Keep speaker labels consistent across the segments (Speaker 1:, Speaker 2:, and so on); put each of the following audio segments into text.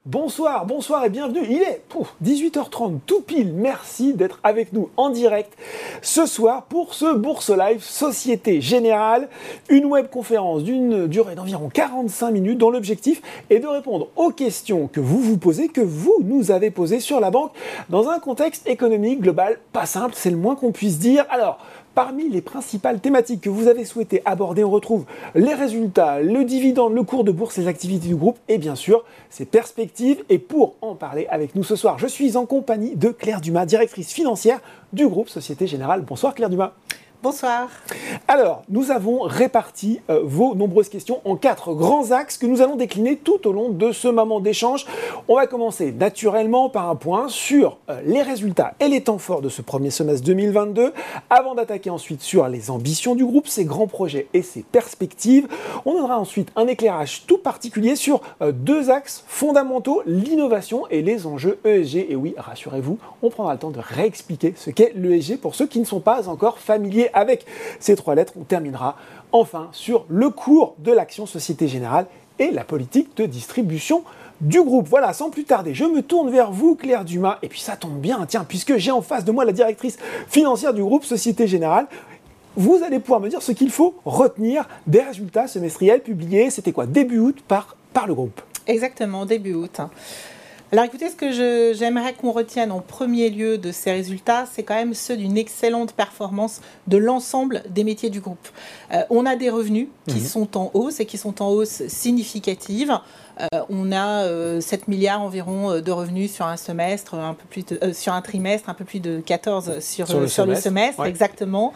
Speaker 1: Bonsoir et bienvenue. Il est 18h30 tout pile. Merci d'être avec nous en direct ce soir pour ce Bourse Live Société Générale, une webconférence d'une durée d'environ 45 minutes dont l'objectif est de répondre aux questions que vous vous posez, que vous nous avez posées sur la banque dans un contexte économique global pas simple, c'est le moins qu'on puisse dire. Alors, parmi les principales thématiques que vous avez souhaité aborder, on retrouve les résultats, le dividende, le cours de bourse, les activités du groupe et bien sûr ses perspectives. Et pour en parler avec nous ce soir, je suis en compagnie de Claire Dumas, directrice financière du groupe Société Générale. Bonsoir Claire Dumas.
Speaker 2: Bonsoir.
Speaker 1: Alors, nous avons réparti vos nombreuses questions en 4 grands axes que nous allons décliner tout au long de ce moment d'échange. On va commencer naturellement par un point sur les résultats et les temps forts de ce premier semestre 2022, avant d'attaquer ensuite sur les ambitions du groupe, ses grands projets et ses perspectives. On donnera ensuite un éclairage tout particulier sur 2 axes fondamentaux, l'innovation et les enjeux ESG. Et oui, rassurez-vous, on prendra le temps de réexpliquer ce qu'est l'ESG pour ceux qui ne sont pas encore familiers avec ces 3 lettres. On terminera enfin sur le cours de l'action Société Générale et la politique de distribution du groupe. Voilà, sans plus tarder, je me tourne vers vous, Claire Dumas, et puis ça tombe bien, tiens, puisque j'ai en face de moi la directrice financière du groupe Société Générale. Vous allez pouvoir me dire ce qu'il faut retenir des résultats semestriels publiés, c'était quoi, début août par le groupe.
Speaker 2: Exactement, début août. Alors écoutez, ce que j'aimerais qu'on retienne en premier lieu de ces résultats, c'est quand même ceux d'une excellente performance de l'ensemble des métiers du groupe. On a des revenus qui sont en hausse et qui sont en hausse significative. On a 7 milliards environ de revenus sur un semestre, sur un trimestre, un peu plus de 14 sur le semestre, ouais. Exactement.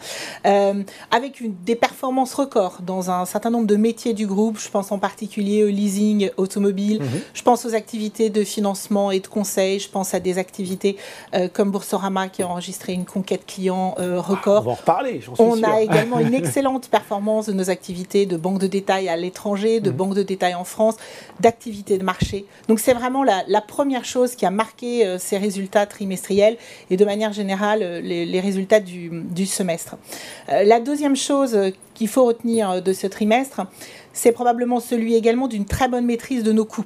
Speaker 2: Avec des performances records dans un certain nombre de métiers du groupe. Je pense en particulier au leasing automobile, je pense aux activités de financement et de conseil, je pense à des activités comme Boursorama qui a enregistré une conquête client record.
Speaker 1: On va en reparler, j'en suis sûr.
Speaker 2: On a également une excellente performance de nos activités de banque de détail à l'étranger, de banque de détail en France, d'activités de marché. Donc c'est vraiment la première chose qui a marqué ces résultats trimestriels et de manière générale les résultats du semestre. La deuxième chose qu'il faut retenir de ce trimestre, c'est probablement celui également d'une très bonne maîtrise de nos coûts.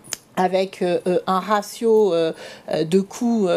Speaker 2: Avec un ratio de coûts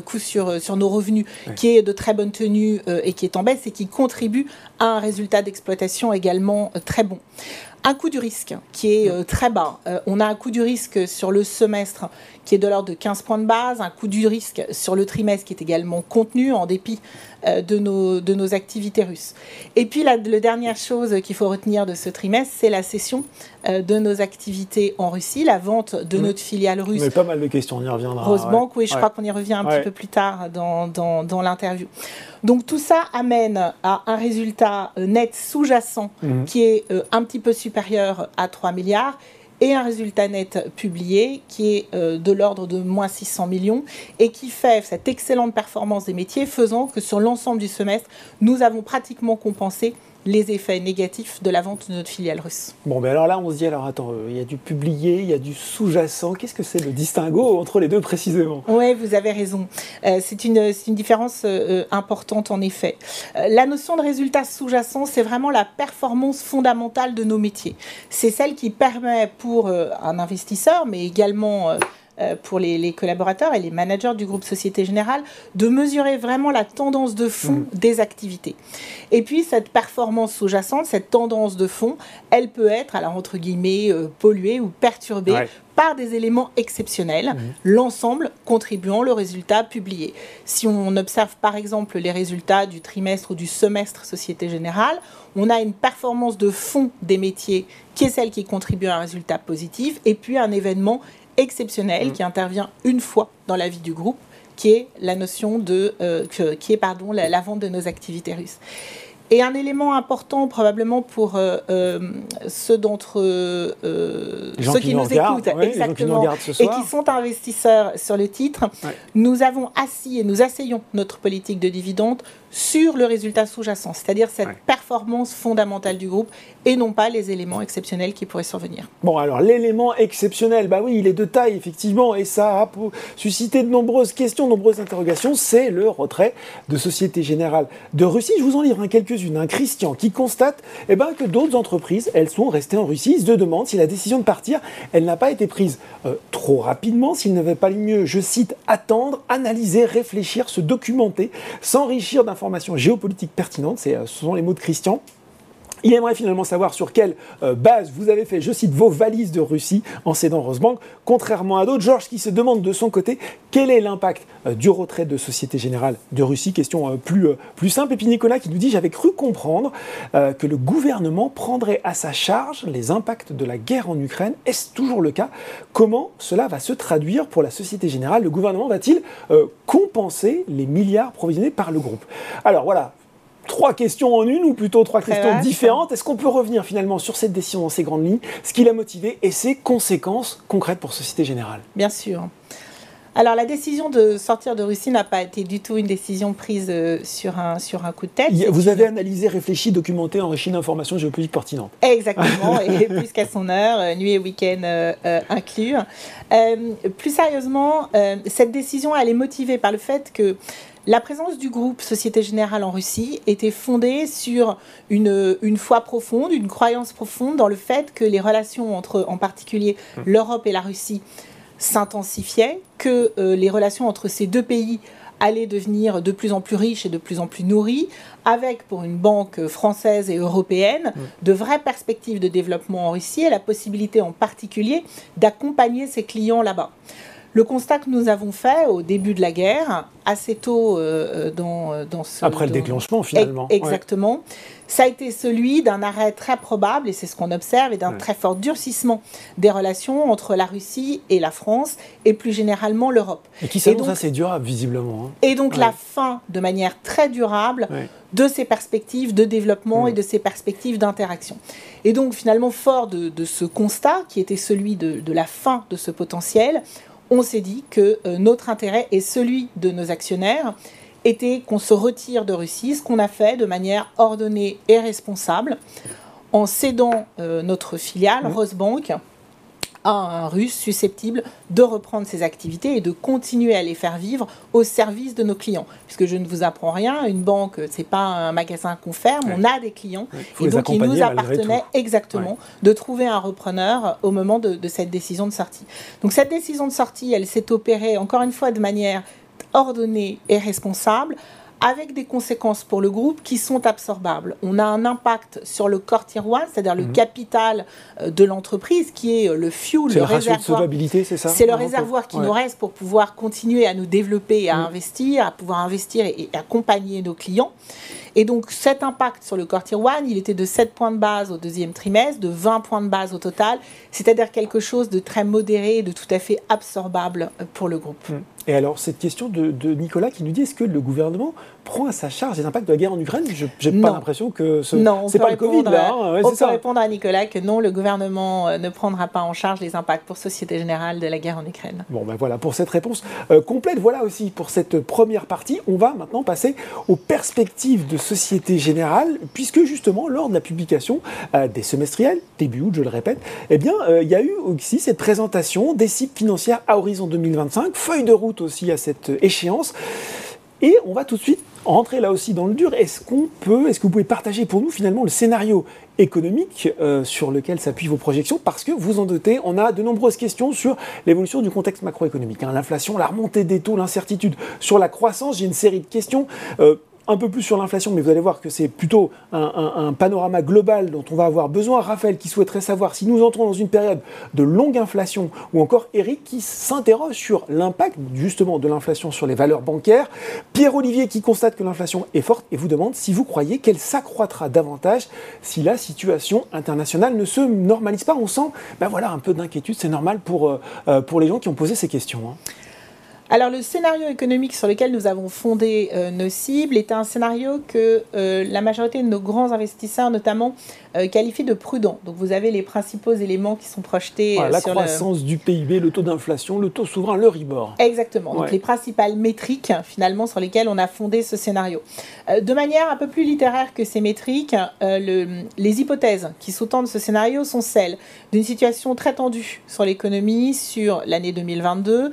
Speaker 2: sur nos revenus qui est de très bonne tenue et qui est en baisse et qui contribue à un résultat d'exploitation également très bon. Un coût du risque qui est très bas. On a un coût du risque sur le semestre qui est de l'ordre de 15 points de base, un coût du risque sur le trimestre qui est également contenu en dépit de nos activités russes. Et puis la dernière chose qu'il faut retenir de ce trimestre, c'est la cession de nos activités en Russie, la vente de notre filiale russe.
Speaker 1: On a pas mal de questions, on y reviendra.
Speaker 2: Rosebank, oui, je crois qu'on y revient un petit peu plus tard dans l'interview. Donc tout ça amène à un résultat net sous-jacent qui est un petit peu supérieur à 3 milliards et un résultat net publié qui est de l'ordre de moins 600 millions et qui fait cette excellente performance des métiers faisant que sur l'ensemble du semestre, nous avons pratiquement compensé les effets négatifs de la vente de notre filiale russe.
Speaker 1: Bon, mais alors là, on se dit, alors attends, il y a du publié, il y a du sous-jacent. Qu'est-ce que c'est le distinguo entre les deux précisément ?
Speaker 2: Oui, vous avez raison. C'est une différence importante en effet. La notion de résultat sous-jacent, c'est vraiment la performance fondamentale de nos métiers. C'est celle qui permet pour un investisseur, mais également pour les collaborateurs et les managers du groupe Société Générale, de mesurer vraiment la tendance de fond des activités. Et puis, cette performance sous-jacente, cette tendance de fond, elle peut être, alors entre guillemets, polluée ou perturbée par des éléments exceptionnels, l'ensemble contribuant au résultat publié. Si on observe par exemple les résultats du trimestre ou du semestre Société Générale, on a une performance de fond des métiers qui est celle qui contribue à un résultat positif, et puis un événement exceptionnel qui intervient une fois dans la vie du groupe, qui est la notion la vente de nos activités russes. Et un élément important probablement pour ceux d'entre ceux qui nous écoutent exactement, et qui sont investisseurs sur le titre, nous avons assis et nous asseyons notre politique de dividende sur le résultat sous-jacent, c'est-à-dire cette performance fondamentale du groupe et non pas les éléments exceptionnels qui pourraient survenir.
Speaker 1: Bon, alors l'élément exceptionnel, bah oui, il est de taille effectivement et ça a suscité de nombreuses questions, de nombreuses interrogations, c'est le retrait de Société Générale de Russie. Je vous en livre quelques quelques-unes. Christian qui constate que d'autres entreprises, elles sont restées en Russie. Il se demande si la décision de partir, elle n'a pas été prise trop rapidement, s'il ne va pas mieux, je cite, attendre, analyser, réfléchir, se documenter, s'enrichir d'informations géopolitiques pertinentes. Ce sont les mots de Christian. Il aimerait finalement savoir sur quelle base vous avez fait, je cite, vos valises de Russie en cédant Rosbank, contrairement à d'autres. Georges qui se demande de son côté quel est l'impact du retrait de Société Générale de Russie. Question plus simple. Et puis Nicolas qui nous dit « J'avais cru comprendre que le gouvernement prendrait à sa charge les impacts de la guerre en Ukraine. Est-ce toujours le cas? Comment cela va se traduire pour la Société Générale? Le gouvernement va-t-il compenser les milliards provisionnés par le groupe ?» Alors voilà. 3 questions en une, ou plutôt 3 questions différentes. Est-ce qu'on peut revenir finalement sur cette décision dans ses grandes lignes, ce qui l'a motivé et ses conséquences concrètes pour Société Générale?
Speaker 2: Bien sûr. Alors la décision de sortir de Russie n'a pas été du tout une décision prise sur un coup de tête.
Speaker 1: Vous avez analysé, réfléchi, documenté, enrichi d'informations géopolitiques pertinentes.
Speaker 2: Exactement, et plus qu'à son heure, nuit et week-end inclus. Plus sérieusement, cette décision elle est motivée par le fait que la présence du groupe Société Générale en Russie était fondée sur une foi profonde, une croyance profonde dans le fait que les relations entre, en particulier, l'Europe et la Russie s'intensifiaient, que les relations entre ces deux pays allaient devenir de plus en plus riches et de plus en plus nourries, avec, pour une banque française et européenne, de vraies perspectives de développement en Russie et la possibilité en particulier d'accompagner ses clients là-bas. Le constat que nous avons fait au début de la guerre, assez tôt dans ce...
Speaker 1: Après le déclenchement, finalement.
Speaker 2: Exactement. Ouais. Ça a été celui d'un arrêt très probable, et c'est ce qu'on observe, et d'un très fort durcissement des relations entre la Russie et la France, et plus généralement l'Europe.
Speaker 1: Et qui s'annonce assez durable, visiblement.
Speaker 2: Et donc la fin, de manière très durable, de ces perspectives de développement et de ces perspectives d'interaction. Et donc finalement, fort de ce constat, qui était celui de la fin de ce potentiel, on s'est dit que notre intérêt et celui de nos actionnaires était qu'on se retire de Russie, ce qu'on a fait de manière ordonnée et responsable, en cédant notre filiale, Rosbank, à un Russe susceptible de reprendre ses activités et de continuer à les faire vivre au service de nos clients. Puisque je ne vous apprends rien, une banque, ce n'est pas un magasin qu'on ferme, on a des clients. Et donc, il nous appartenait exactement de trouver un repreneur au moment de cette décision de sortie. Donc, cette décision de sortie, elle s'est opérée, encore une fois, de manière ordonnée et responsable, avec des conséquences pour le groupe qui sont absorbables. On a un impact sur le core tier 1, c'est-à-dire le capital de l'entreprise, qui est le fuel, le réservoir. C'est solvabilité, c'est ça? C'est le réservoir qui nous reste pour pouvoir continuer à nous développer et à investir, à pouvoir investir et accompagner nos clients. Et donc, cet impact sur le core tier 1, il était de 7 points de base au deuxième trimestre, de 20 points de base au total, c'est-à-dire quelque chose de très modéré et de tout à fait absorbable pour le groupe.
Speaker 1: Et alors, cette question de Nicolas qui nous dit, est-ce que le gouvernement prend à sa charge les impacts de la guerre en Ukraine? Je n'ai pas l'impression que c'est pas le Covid, là.
Speaker 2: On peut répondre à Nicolas que non, le gouvernement ne prendra pas en charge les impacts pour Société Générale de la guerre en Ukraine.
Speaker 1: Bon, ben voilà, pour cette réponse complète. Voilà aussi pour cette première partie. On va maintenant passer aux perspectives de Société Générale, puisque justement, lors de la publication des semestriels, début août, je le répète, il y a eu aussi cette présentation des cibles financières à horizon 2025, feuille de route aussi à cette échéance. Et on va tout de suite rentrer là aussi dans le dur. Est-ce que vous pouvez partager pour nous finalement le scénario économique sur lequel s'appuient vos projections? Parce que vous en doutez, on a de nombreuses questions sur l'évolution du contexte macroéconomique. L'inflation, la remontée des taux, l'incertitude sur la croissance. J'ai une série de questions. Un peu plus sur l'inflation, mais vous allez voir que c'est plutôt un panorama global dont on va avoir besoin. Raphaël qui souhaiterait savoir si nous entrons dans une période de longue inflation, ou encore Eric qui s'interroge sur l'impact justement de l'inflation sur les valeurs bancaires. Pierre-Olivier qui constate que l'inflation est forte et vous demande si vous croyez qu'elle s'accroîtra davantage si la situation internationale ne se normalise pas. On sent un peu d'inquiétude, c'est normal pour les gens qui ont posé ces questions.
Speaker 2: Alors le scénario économique sur lequel nous avons fondé nos cibles est un scénario que la majorité de nos grands investisseurs notamment qualifient de prudent. Donc vous avez les principaux éléments qui sont projetés
Speaker 1: la croissance du PIB, le taux d'inflation, le taux souverain, le Ribor.
Speaker 2: Exactement, donc les principales métriques finalement sur lesquelles on a fondé ce scénario. De manière un peu plus littéraire que ces métriques, les hypothèses qui sous-tendent ce scénario sont celles d'une situation très tendue sur l'économie sur l'année 2022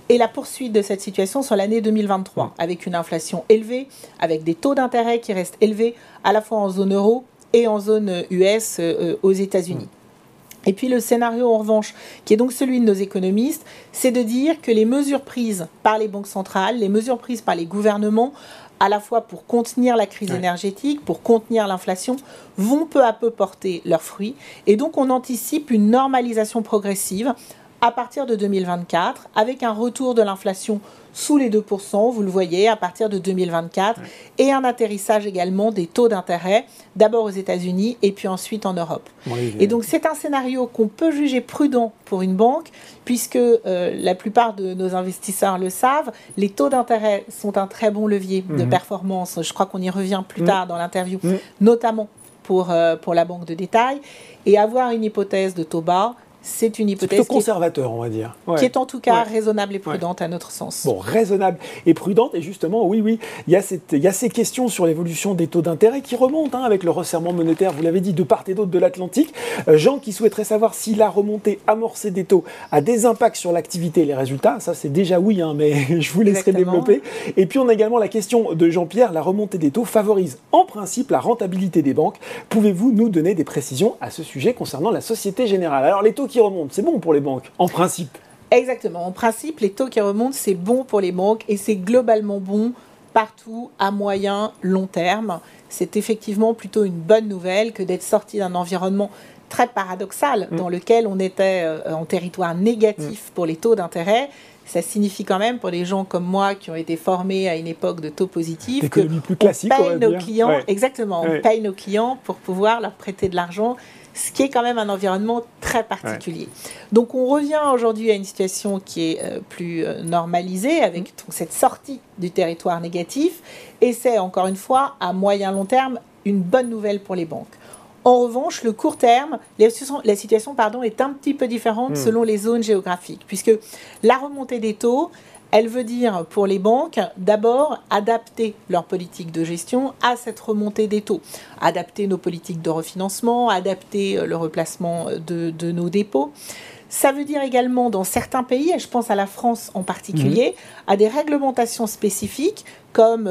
Speaker 2: et la poursuite de cette situation sur l'année 2023, avec une inflation élevée, avec des taux d'intérêt qui restent élevés, à la fois en zone euro et en zone US aux États-Unis. Et puis le scénario, en revanche, qui est donc celui de nos économistes, c'est de dire que les mesures prises par les banques centrales, les mesures prises par les gouvernements, à la fois pour contenir la crise énergétique, pour contenir l'inflation, vont peu à peu porter leurs fruits. Et donc on anticipe une normalisation progressive à partir de 2024, avec un retour de l'inflation sous les 2%, vous le voyez, à partir de 2024, et un atterrissage également des taux d'intérêt, d'abord aux États-Unis et puis ensuite en Europe. Et donc c'est un scénario qu'on peut juger prudent pour une banque, puisque la plupart de nos investisseurs le savent, les taux d'intérêt sont un très bon levier de performance. Je crois qu'on y revient plus tard dans l'interview, notamment pour la banque de détail. Et avoir une hypothèse de taux bas, c'est une hypothèse
Speaker 1: conservateur, on va dire.
Speaker 2: Qui est en tout cas raisonnable et prudente à notre sens.
Speaker 1: Bon, raisonnable et prudente. Et justement, oui, il y a ces questions sur l'évolution des taux d'intérêt qui remontent avec le resserrement monétaire, vous l'avez dit, de part et d'autre de l'Atlantique. Jean qui souhaiterait savoir si la remontée amorcée des taux a des impacts sur l'activité et les résultats. Ça, c'est déjà oui, mais je vous laisserai développer. Et puis, on a également la question de Jean-Pierre. La remontée des taux favorise en principe la rentabilité des banques. Pouvez-vous nous donner des précisions à ce sujet concernant la Société Générale? Alors, les taux qui remontent, c'est bon pour les banques, en principe.
Speaker 2: Exactement. En principe, les taux qui remontent, c'est bon pour les banques et c'est globalement bon partout à moyen, long terme. C'est effectivement plutôt une bonne nouvelle que d'être sorti d'un environnement très paradoxal dans lequel on était en territoire négatif pour les taux d'intérêt. Ça signifie quand même, pour les gens comme moi qui ont été formés à une époque de taux positifs, que
Speaker 1: plus classique,
Speaker 2: on paye nos clients, on paye nos clients pour pouvoir leur prêter de l'argent, ce qui est quand même un environnement très particulier. Donc on revient aujourd'hui à une situation qui est plus normalisée, avec donc, cette sortie du territoire négatif, et c'est encore une fois, à moyen long terme, une bonne nouvelle pour les banques. En revanche, le court terme, la situation est un petit peu différente selon les zones géographiques, puisque la remontée des taux, elle veut dire pour les banques, d'abord, adapter leur politique de gestion à cette remontée des taux. Adapter nos politiques de refinancement, adapter le replacement de nos dépôts. Ça veut dire également, dans certains pays, et je pense à la France en particulier, à des réglementations spécifiques, comme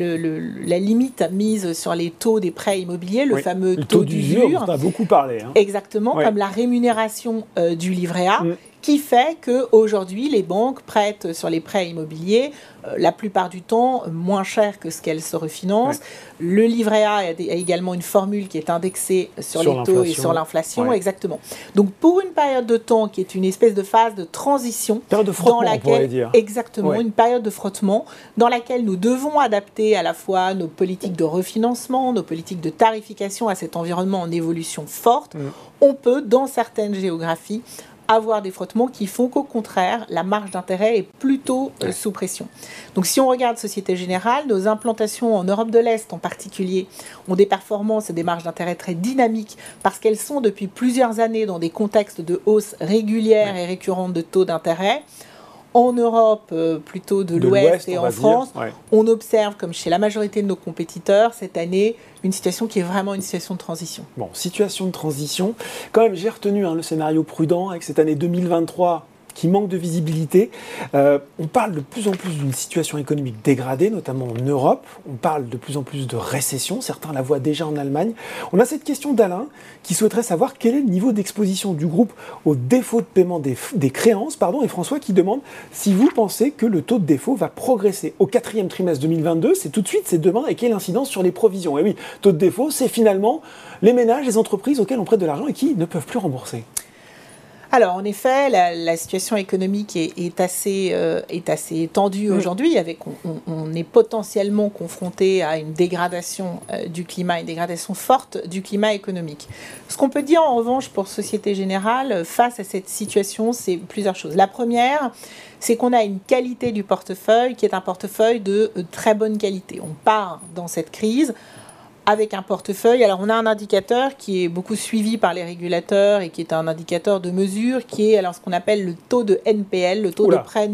Speaker 2: la limite mise sur les taux des prêts immobiliers, le fameux taux d'usure.
Speaker 1: On a beaucoup parlé.
Speaker 2: Exactement, comme la rémunération du livret A, qui fait qu'aujourd'hui, les banques prêtent sur les prêts immobiliers, la plupart du temps, moins cher que ce qu'elles se refinancent. Le livret A a également une formule qui est indexée sur les taux et sur l'inflation. Exactement. Donc, pour une période de temps qui est une espèce de phase de transition,
Speaker 1: période de frottement,
Speaker 2: dans laquelle,
Speaker 1: on pourrait dire.
Speaker 2: Exactement, une période de frottement dans laquelle nous devons adapter à la fois nos politiques de refinancement, nos politiques de tarification à cet environnement en évolution forte. On peut, dans certaines géographies, avoir des frottements qui font qu'au contraire, la marge d'intérêt est plutôt sous pression. Donc si on regarde Société Générale, nos implantations en Europe de l'Est en particulier ont des performances et des marges d'intérêt très dynamiques parce qu'elles sont depuis plusieurs années dans des contextes de hausse régulière et récurrente de taux d'intérêt. En Europe, plutôt de l'Ouest et en France, on observe, comme chez la majorité de nos compétiteurs, cette année, une situation qui est vraiment une situation de transition.
Speaker 1: Bon, situation de transition. Quand même, j'ai retenu le scénario prudent avec cette année 2023 qui manque de visibilité. On parle de plus en plus d'une situation économique dégradée, notamment en Europe. On parle de plus en plus de récession. Certains la voient déjà en Allemagne. On a cette question d'Alain qui souhaiterait savoir quel est le niveau d'exposition du groupe au défaut de paiement des créances. Et François qui demande si vous pensez que le taux de défaut va progresser au 4e trimestre 2022. C'est tout de suite, c'est demain. Et quelle incidence sur les provisions? Et oui, taux de défaut, c'est finalement les ménages, les entreprises auxquelles on prête de l'argent et qui ne peuvent plus rembourser.
Speaker 2: Alors, en effet, la situation économique est assez tendue aujourd'hui. On est potentiellement confronté à une dégradation du climat, une dégradation forte du climat économique. Ce qu'on peut dire en revanche pour Société Générale face à cette situation, c'est plusieurs choses. La première, c'est qu'on a une qualité du portefeuille qui est un portefeuille de très bonne qualité. On part dans cette crise avec un portefeuille. Alors, on a un indicateur qui est beaucoup suivi par les régulateurs et qui est un indicateur de mesure qui est alors ce qu'on appelle le taux de NPL, le taux de prêt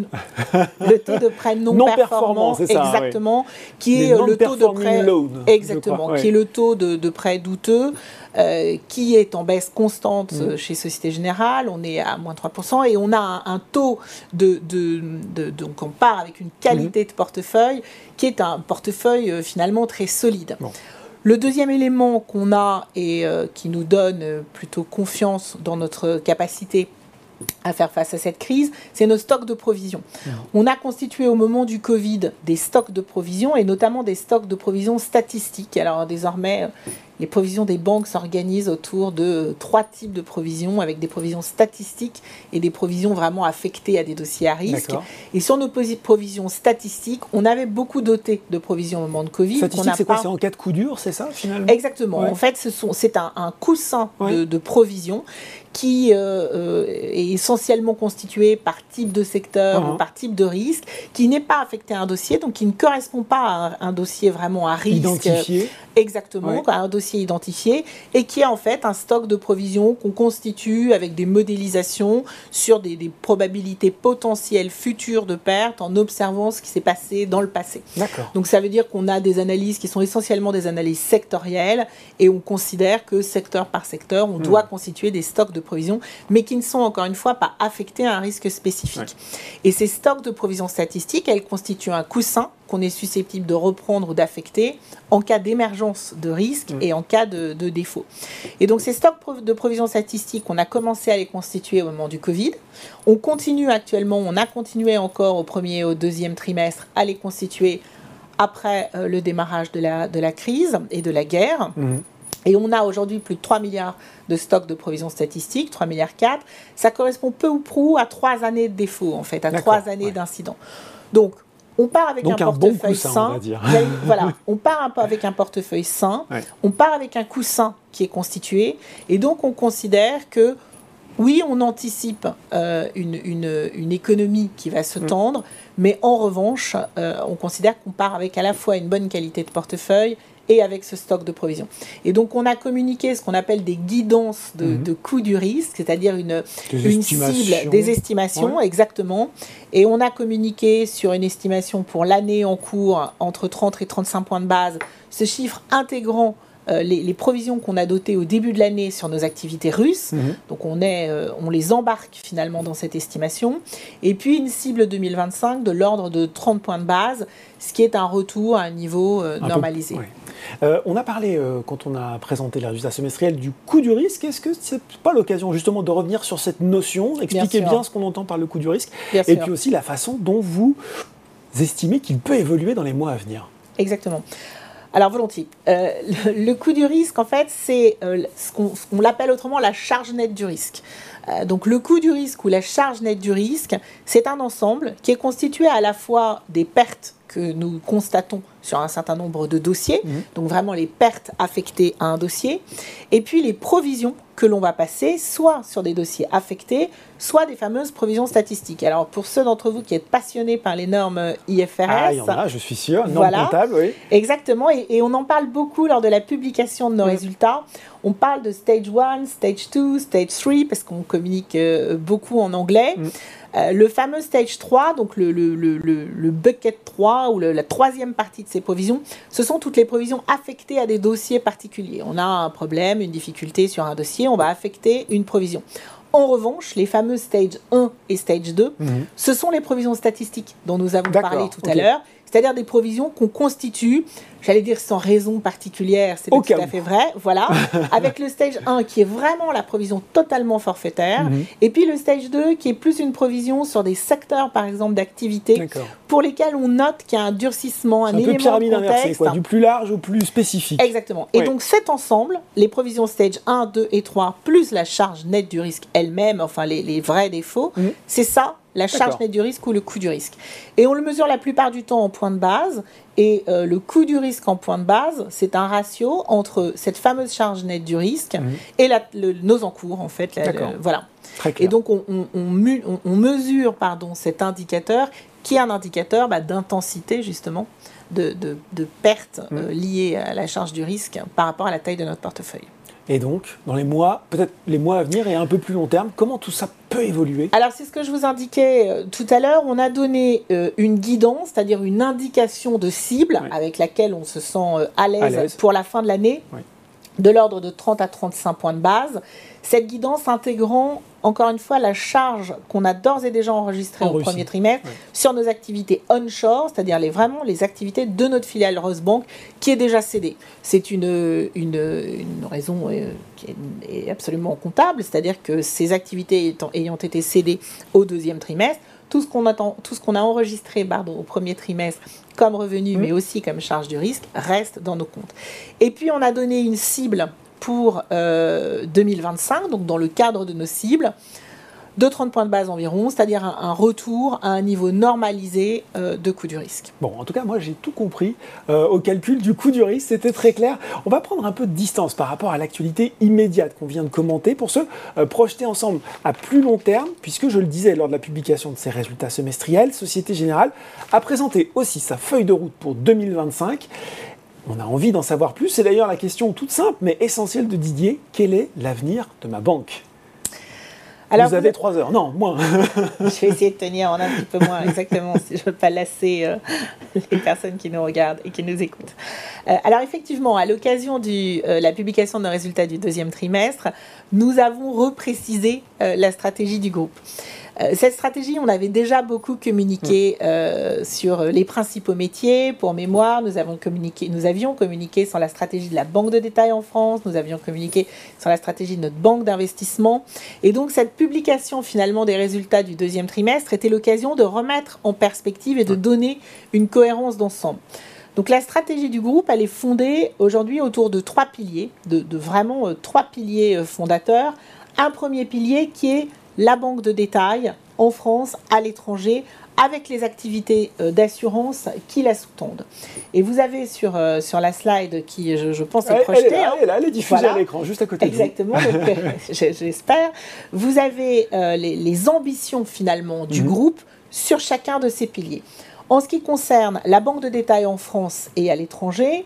Speaker 2: non performant,
Speaker 1: c'est ça,
Speaker 2: exactement, qui est le taux de prêt exactement, qui est le taux de prêt douteux. Qui est en baisse constante chez Société Générale, on est à moins 3%, et on a un taux donc on part avec une qualité de portefeuille qui est un portefeuille finalement très solide. Bon. Le deuxième élément qu'on a et qui nous donne plutôt confiance dans notre capacité à faire face à cette crise, c'est nos stocks de provisions. On a constitué au moment du Covid des stocks de provisions et notamment des stocks de provisions statistiques. Alors désormais, les provisions des banques s'organisent autour de 3 types de provisions, avec des provisions statistiques et des provisions vraiment affectées à des dossiers à risque. D'accord. Et sur nos provisions statistiques, on avait beaucoup doté de provisions au moment de Covid.
Speaker 1: Statistique, c'est quoi ? C'est en cas de coup dur, c'est ça finalement ?
Speaker 2: Exactement. Ouais. En fait, c'est un coussin de provisions qui est essentiellement constitué par type de secteur ou par type de risque, qui n'est pas affecté à un dossier, donc qui ne correspond pas à un dossier vraiment à risque.
Speaker 1: Identifié.
Speaker 2: Exactement, à un dossier identifié, et qui est en fait un stock de provisions qu'on constitue avec des modélisations sur des probabilités potentielles futures de pertes en observant ce qui s'est passé dans le passé.
Speaker 1: D'accord.
Speaker 2: Donc ça veut dire qu'on a des analyses qui sont essentiellement des analyses sectorielles, et on considère que secteur par secteur, on doit constituer des stocks de provisions, mais qui ne sont encore une fois pas affectés à un risque spécifique. Ouais. Et ces stocks de provisions statistiques, elles constituent un coussin qu'on est susceptible de reprendre ou d'affecter en cas d'émergence de risque et en cas de défaut. Et donc ces stocks de provisions statistiques, on a commencé à les constituer au moment du Covid. On continue actuellement, on a continué encore au premier et au deuxième trimestre à les constituer après le démarrage de la crise et de la guerre. Et on a aujourd'hui plus de 3 milliards de stocks de provisions statistiques, 3,4 milliards. Ça correspond peu ou prou à 3 années de défaut, en fait, à 3 années d'incident. Donc, on part avec un portefeuille bon coussin, sain.
Speaker 1: On va dire.
Speaker 2: Voilà, on part un peu avec un portefeuille sain, on part avec un coussin qui est constitué, et donc on considère que, oui, on anticipe une économie qui va se tendre, mais en revanche, on considère qu'on part avec à la fois une bonne qualité de portefeuille et avec ce stock de provisions. Et donc, on a communiqué ce qu'on appelle des guidances de coût du risque, c'est-à-dire une cible, des estimations, exactement. Et on a communiqué sur une estimation pour l'année en cours entre 30 et 35 points de base, ce chiffre intégrant les provisions qu'on a dotées au début de l'année sur nos activités russes. Donc on les embarque finalement dans cette estimation. Et puis une cible 2025 de l'ordre de 30 points de base, ce qui est un retour à un niveau normalisé.
Speaker 1: On a parlé, quand on a présenté les résultats semestriels, du coût du risque. Est-ce que ce n'est pas l'occasion justement de revenir sur cette notion, expliquer bien ce qu'on entend par le coût du risque, et puis aussi la façon dont vous estimez qu'il peut évoluer dans les mois à venir ?
Speaker 2: Exactement. Alors, volontiers. Le coût du risque, en fait, c'est ce qu'on l'appelle autrement la charge nette du risque. Donc, le coût du risque ou la charge nette du risque, c'est un ensemble qui est constitué à la fois des pertes que nous constatons sur un certain nombre de dossiers, donc vraiment les pertes affectées à un dossier, et puis les provisions que l'on va passer, soit sur des dossiers affectés, soit des fameuses provisions statistiques. Alors, pour ceux d'entre vous qui êtes passionnés par les normes IFRS...
Speaker 1: il y en a, je suis sûr, normes comptables, oui.
Speaker 2: Exactement, et on en parle beaucoup lors de la publication de nos résultats. On parle de Stage 1, Stage 2, Stage 3, parce qu'on communique beaucoup en anglais. Le fameux Stage 3, donc le bucket 3, ou la troisième partie de ces provisions, ce sont toutes les provisions affectées à des dossiers particuliers. On a un problème, une difficulté sur un dossier, on va affecter une provision. En revanche, les fameux Stage 1 et Stage 2, ce sont les provisions statistiques dont nous avons parlé tout à l'heure, c'est-à-dire des provisions qu'on constitue, j'allais dire sans raison particulière, c'est pas tout à fait vrai, voilà, avec le Stage 1 qui est vraiment la provision totalement forfaitaire, et puis le Stage 2 qui est plus une provision sur des secteurs, par exemple, d'activité, pour lesquels on note qu'il y a un durcissement, un élément de
Speaker 1: pyramide inversée, quoi, du plus large au plus spécifique.
Speaker 2: Exactement. Et donc cet ensemble, les provisions Stage 1, 2 et 3, plus la charge nette du risque elle-même, enfin les vrais défauts, c'est ça la charge nette du risque ou le coût du risque. Et on le mesure la plupart du temps en point de base. Et le coût du risque en point de base, c'est un ratio entre cette fameuse charge nette du risque et nos encours, en fait. Voilà. Et donc, on mesure cet indicateur qui est un indicateur d'intensité, justement, de perte liée à la charge du risque par rapport à la taille de notre portefeuille.
Speaker 1: Et donc, dans les mois, peut-être les mois à venir et un peu plus long terme, comment tout ça peut évoluer?
Speaker 2: Alors, c'est ce que je vous indiquais tout à l'heure. On a donné une guidance, c'est-à-dire une indication de cible avec laquelle on se sent à l'aise pour la fin de l'année, de l'ordre de 30 à 35 points de base. Cette guidance intégrant, encore une fois, la charge qu'on a d'ores et déjà enregistrée au premier trimestre sur nos activités onshore, c'est-à-dire vraiment les activités de notre filiale Rosbank qui est déjà cédée. C'est une raison qui est absolument comptable, c'est-à-dire que ces activités ayant été cédées au deuxième trimestre, tout ce qu'on a enregistré au premier trimestre comme revenu, mais aussi comme charge du risque, reste dans nos comptes. Et puis, on a donné une cible pour 2025, donc dans le cadre de nos cibles, de 30 points de base environ, c'est-à-dire un retour à un niveau normalisé de coût du risque.
Speaker 1: Bon, en tout cas, moi, j'ai tout compris au calcul du coût du risque, c'était très clair. On va prendre un peu de distance par rapport à l'actualité immédiate qu'on vient de commenter pour se projeter ensemble à plus long terme, puisque je le disais lors de la publication de ses résultats semestriels, Société Générale a présenté aussi sa feuille de route pour 2025. On a envie d'en savoir plus. C'est d'ailleurs la question toute simple, mais essentielle de Didier. Quel est l'avenir de ma banque? Alors, vous avez 3 heures. Non, moins.
Speaker 2: Je vais essayer de tenir en un petit peu moins, exactement, si je ne veux pas lasser les personnes qui nous regardent et qui nous écoutent. Alors, effectivement, à l'occasion de la publication de nos résultats du deuxième trimestre, nous avons reprécisé la stratégie du groupe. Cette stratégie, on avait déjà beaucoup communiqué sur les principaux métiers. Pour mémoire, nous avions communiqué sur la stratégie de la banque de détail en France, nous avions communiqué sur la stratégie de notre banque d'investissement. Et donc, cette publication finalement des résultats du deuxième trimestre était l'occasion de remettre en perspective et de donner une cohérence d'ensemble. Donc la stratégie du groupe, elle est fondée aujourd'hui autour de 3 piliers, vraiment 3 piliers fondateurs. Un premier pilier qui est la banque de détail en France, à l'étranger, avec les activités d'assurance qui la sous-tendent. Et vous avez sur la slide qui, je pense, est projetée.
Speaker 1: Elle est diffusée à l'écran, juste à côté de vous.
Speaker 2: Exactement, j'espère. Vous avez les ambitions finalement du groupe sur chacun de ces piliers. En ce qui concerne la banque de détail en France et à l'étranger,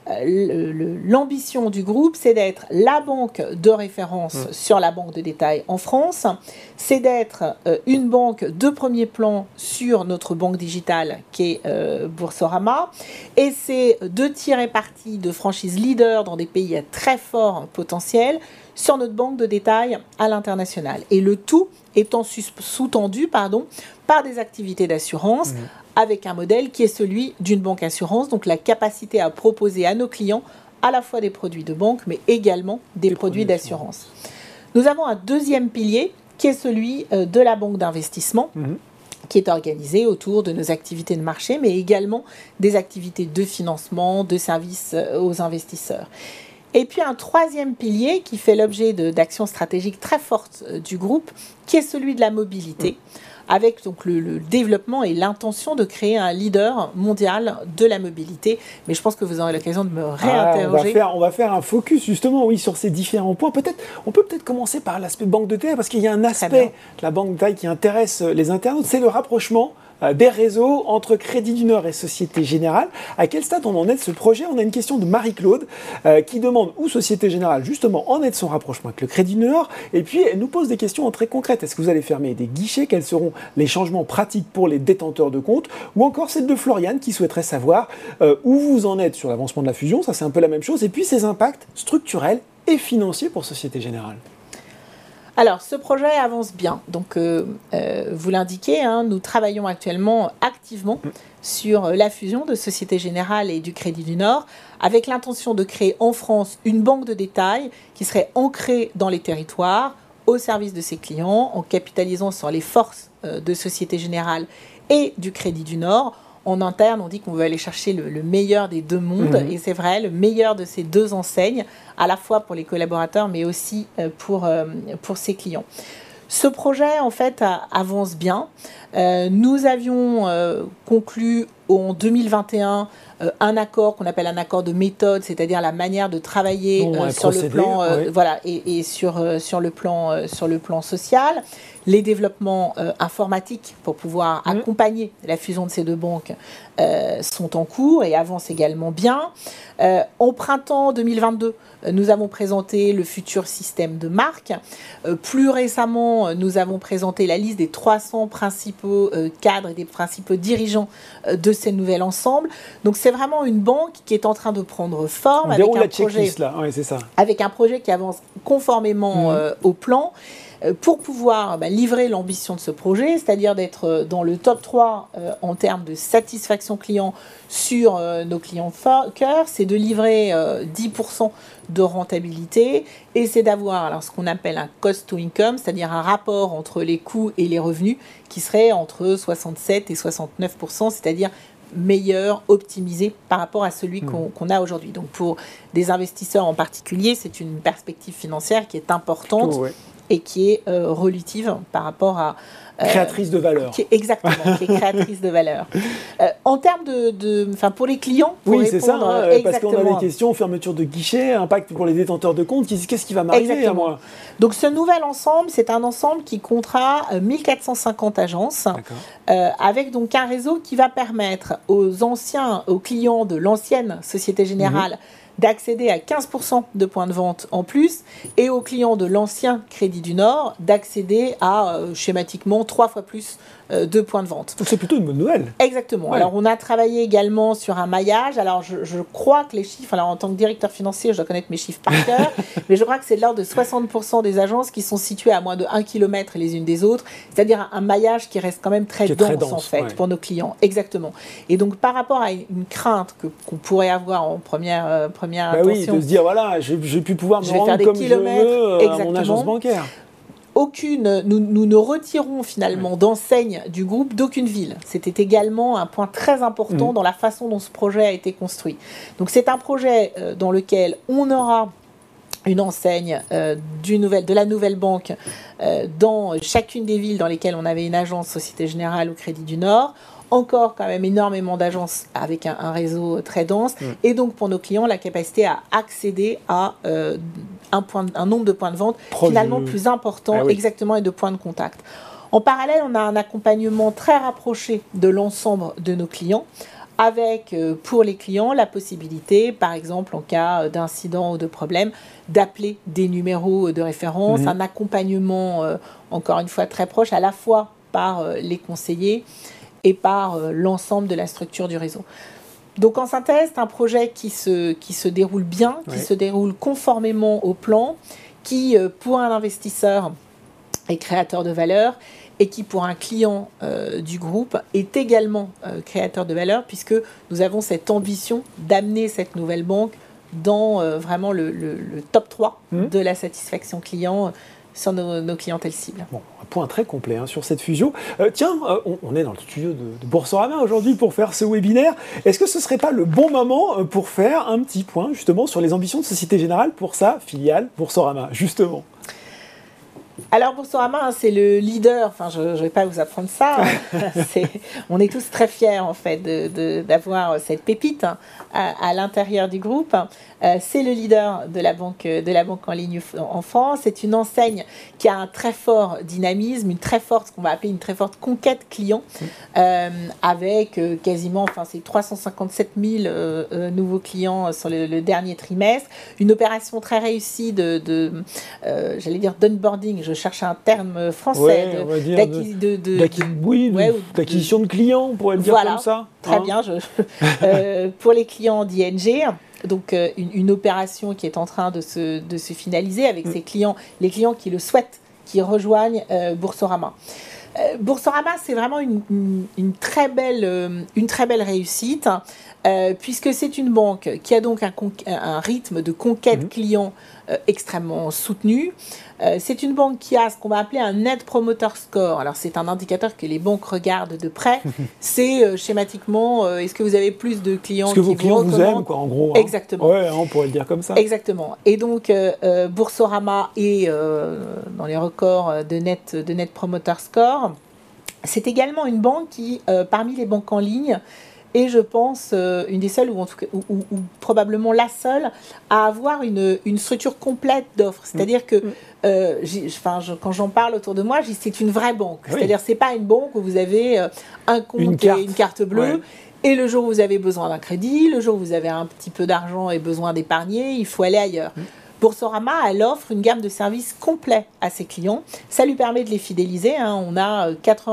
Speaker 2: l'ambition du groupe, c'est d'être la banque de référence sur la banque de détail en France, c'est d'être une banque de premier plan sur notre banque digitale qui est Boursorama, et c'est de tirer parti de franchises leaders dans des pays à très fort potentiel sur notre banque de détail à l'international. Et le tout étant sous-tendu par des activités d'assurance, avec un modèle qui est celui d'une banque assurance, donc la capacité à proposer à nos clients à la fois des produits de banque, mais également des produits d'assurance. Nous avons un deuxième pilier qui est celui de la banque d'investissement, qui est organisé autour de nos activités de marché, mais également des activités de financement, de services aux investisseurs. Et puis un troisième pilier qui fait l'objet d'actions stratégiques très fortes du groupe, qui est celui de la mobilité, avec donc le développement et l'intention de créer un leader mondial de la mobilité. Mais je pense que vous aurez l'occasion de me réinterroger.
Speaker 1: On va faire un focus justement, sur ces différents points. On peut peut-être commencer par l'aspect banque de détail, parce qu'il y a un aspect de la banque de détail qui intéresse les internautes, c'est le rapprochement des réseaux entre Crédit du Nord et Société Générale. À quel stade on en est de ce projet? On a une question de Marie-Claude qui demande où Société Générale justement en est de son rapprochement avec le Crédit du Nord, et puis elle nous pose des questions très concrètes. Est-ce que vous allez fermer des guichets? Quels seront les changements pratiques pour les détenteurs de comptes? Ou encore celle de Floriane qui souhaiterait savoir où vous en êtes sur l'avancement de la fusion. Ça, c'est un peu la même chose, et puis ses impacts structurels et financiers pour Société Générale.
Speaker 2: Alors, ce projet avance bien. Donc, vous l'indiquez, nous travaillons actuellement activement sur la fusion de Société Générale et du Crédit du Nord, avec l'intention de créer en France une banque de détail qui serait ancrée dans les territoires, au service de ses clients, en capitalisant sur les forces de Société Générale et du Crédit du Nord. En interne, on dit qu'on veut aller chercher le meilleur des deux mondes, et c'est vrai, le meilleur de ces deux enseignes, à la fois pour les collaborateurs, mais aussi pour ses clients. Ce projet, en fait, avance bien. Nous avions conclu en 2021 un accord qu'on appelle un accord de méthode, c'est-à-dire la manière de travailler sur le plan, voilà, et sur le plan social. Les développements informatiques pour pouvoir accompagner la fusion de ces deux banques sont en cours et avancent également bien. Au printemps 2022, nous avons présenté le futur système de marque. Plus récemment, nous avons présenté la liste des 300 principaux cadres et des principaux dirigeants de ces nouvel ensemble. Donc c'est vraiment une banque qui est en train de prendre forme avec un projet,
Speaker 1: c'est ça.
Speaker 2: Avec un projet qui avance conformément au plan. Pour pouvoir livrer l'ambition de ce projet, c'est-à-dire d'être dans le top 3 en termes de satisfaction client sur nos clients cœur, c'est de livrer 10% de rentabilité et c'est d'avoir alors, ce qu'on appelle un cost to income, c'est-à-dire un rapport entre les coûts et les revenus qui serait entre 67 et 69%, c'est-à-dire meilleur, optimisé par rapport à celui qu'on a aujourd'hui. Donc pour des investisseurs en particulier, c'est une perspective financière qui est importante. Et qui est relative par rapport à...
Speaker 1: créatrice de valeur.
Speaker 2: Exactement, qui est créatrice de valeur. En termes pour les clients, pour
Speaker 1: oui, c'est ça, parce qu'on a des questions, fermeture de guichet, impact pour les détenteurs de comptes, qu'est-ce qui va m'arriver à moi?
Speaker 2: Donc ce nouvel ensemble, c'est un ensemble qui comptera 1450 agences, avec donc un réseau qui va permettre aux clients de l'ancienne Société Générale, d'accéder à 15% de points de vente en plus et aux clients de l'ancien Crédit du Nord d'accéder à schématiquement 3 fois plus de points de vente.
Speaker 1: Donc c'est plutôt une bonne nouvelle.
Speaker 2: Exactement. Ouais. Alors on a travaillé également sur un maillage. Alors je crois que les chiffres, alors en tant que directeur financier, je dois connaître mes chiffres par cœur, mais je crois que c'est de l'ordre de 60% des agences qui sont situées à moins de 1 km les unes des autres, c'est-à-dire un maillage qui reste quand même très dense en fait pour nos clients. Exactement. Et donc par rapport à une crainte qu'on pourrait avoir en première intention.
Speaker 1: Oui, de se dire voilà, j'ai pu pouvoir me rendre comme je veux à mon agence bancaire.
Speaker 2: Nous ne retirons finalement d'enseigne du groupe d'aucune ville. C'était également un point très important dans la façon dont ce projet a été construit. Donc c'est un projet dans lequel on aura une enseigne de la nouvelle banque dans chacune des villes dans lesquelles on avait une agence Société Générale ou Crédit du Nord. Encore quand même énormément d'agences avec un réseau très dense et donc pour nos clients la capacité à accéder à un nombre de points de vente finalement plus important exactement et de points de contact. En parallèle, on a un accompagnement très rapproché de l'ensemble de nos clients avec pour les clients la possibilité, par exemple en cas d'incident ou de problème, d'appeler des numéros de référence, un accompagnement encore une fois très proche à la fois par les conseillers et par l'ensemble de la structure du réseau. Donc en synthèse, c'est un projet qui se déroule bien, qui se déroule conformément au plan, qui pour un investisseur est créateur de valeur et qui pour un client du groupe est également créateur de valeur puisque nous avons cette ambition d'amener cette nouvelle banque dans vraiment le top 3 de la satisfaction client sur nos clientèles cibles.
Speaker 1: Bon, un point très complet sur cette fusion. On est dans le studio de Boursorama aujourd'hui pour faire ce webinaire. Est-ce que ce ne serait pas le bon moment pour faire un petit point justement sur les ambitions de Société Générale pour sa filiale Boursorama, justement?
Speaker 2: Alors Boursorama, c'est le leader, je ne vais pas vous apprendre ça, on est tous très fiers en fait d'avoir cette pépite à l'intérieur du groupe. C'est le leader de la banque en ligne en France. C'est une enseigne qui a un très fort dynamisme, ce qu'on va appeler une très forte conquête client, avec quasiment, c'est 357 000 nouveaux clients sur le dernier trimestre. Une opération très réussie j'allais dire d'onboarding. Je cherche un terme français
Speaker 1: d'acquisition de clients, on pourrait le dire comme ça.
Speaker 2: Très bien. Pour les clients d'ING. Donc une opération qui est en train de se finaliser avec ses clients, les clients qui le souhaitent, qui rejoignent Boursorama. Boursorama, c'est vraiment une très belle réussite, puisque c'est une banque qui a donc un rythme de conquête client extrêmement soutenue. C'est une banque qui a ce qu'on va appeler un Net Promoter Score. Alors c'est un indicateur que les banques regardent de près. C'est schématiquement, est-ce que vous avez plus de clients
Speaker 1: qui vous clients vous aiment, quoi, en gros. Hein.
Speaker 2: Exactement.
Speaker 1: Ouais, on pourrait le dire comme ça.
Speaker 2: Exactement. Et donc Boursorama est dans les records de Net Promoter Score. C'est également une banque qui, parmi les banques en ligne, est, je pense, une des seules, ou en tout cas, ou probablement la seule, à avoir une structure complète d'offres. C'est-à-dire que, quand j'en parle autour de moi, je dis c'est une vraie banque. Oui. C'est-à-dire c'est pas une banque où vous avez un compte et une carte bleue. Ouais. Et le jour où vous avez besoin d'un crédit, le jour où vous avez un petit peu d'argent et besoin d'épargner, il faut aller ailleurs. Boursorama, elle offre une gamme de services complets à ses clients. Ça lui permet de les fidéliser. Hein. On a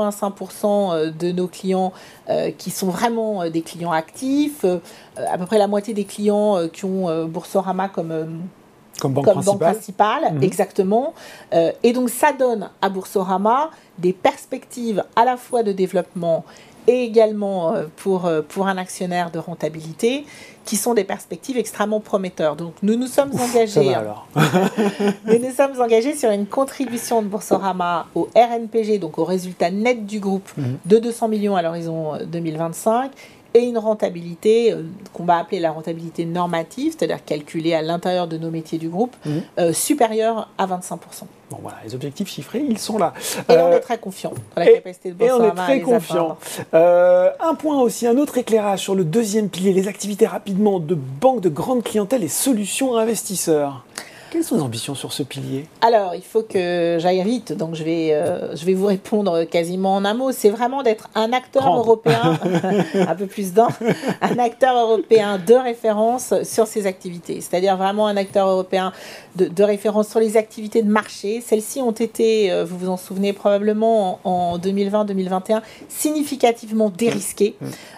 Speaker 2: 85% de nos clients qui sont vraiment des clients actifs. À peu près la moitié des clients qui ont Boursorama comme banque principale. Exactement. Et donc, ça donne à Boursorama des perspectives à la fois de développement et également pour un actionnaire de rentabilité, qui sont des perspectives extrêmement prometteurs. Donc nous nous sommes engagés. Nous nous sommes engagés sur une contribution de Boursorama au RNPG, donc au résultat net du groupe, de 200 millions à l'horizon 2025, et une rentabilité qu'on va appeler la rentabilité normative, c'est-à-dire calculée à l'intérieur de nos métiers du groupe, supérieure à 25%.
Speaker 1: Bon voilà, les objectifs chiffrés, ils sont là.
Speaker 2: Et on est très confiant dans la capacité de Boursorama.
Speaker 1: Et on est très confiant. Un point aussi, un autre éclairage sur le deuxième pilier, les activités rapidement de banque de grande clientèle et solutions investisseurs. Quelles sont les ambitions sur ce pilier ?
Speaker 2: Alors, il faut que j'aille vite, donc je vais vous répondre quasiment en un mot. C'est vraiment d'être un acteur européen, un peu plus d'un, un acteur européen de référence sur ces activités. C'est-à-dire vraiment un acteur européen de référence sur les activités de marché. Celles-ci ont été, vous vous en souvenez probablement, en 2020-2021, significativement dérisquées,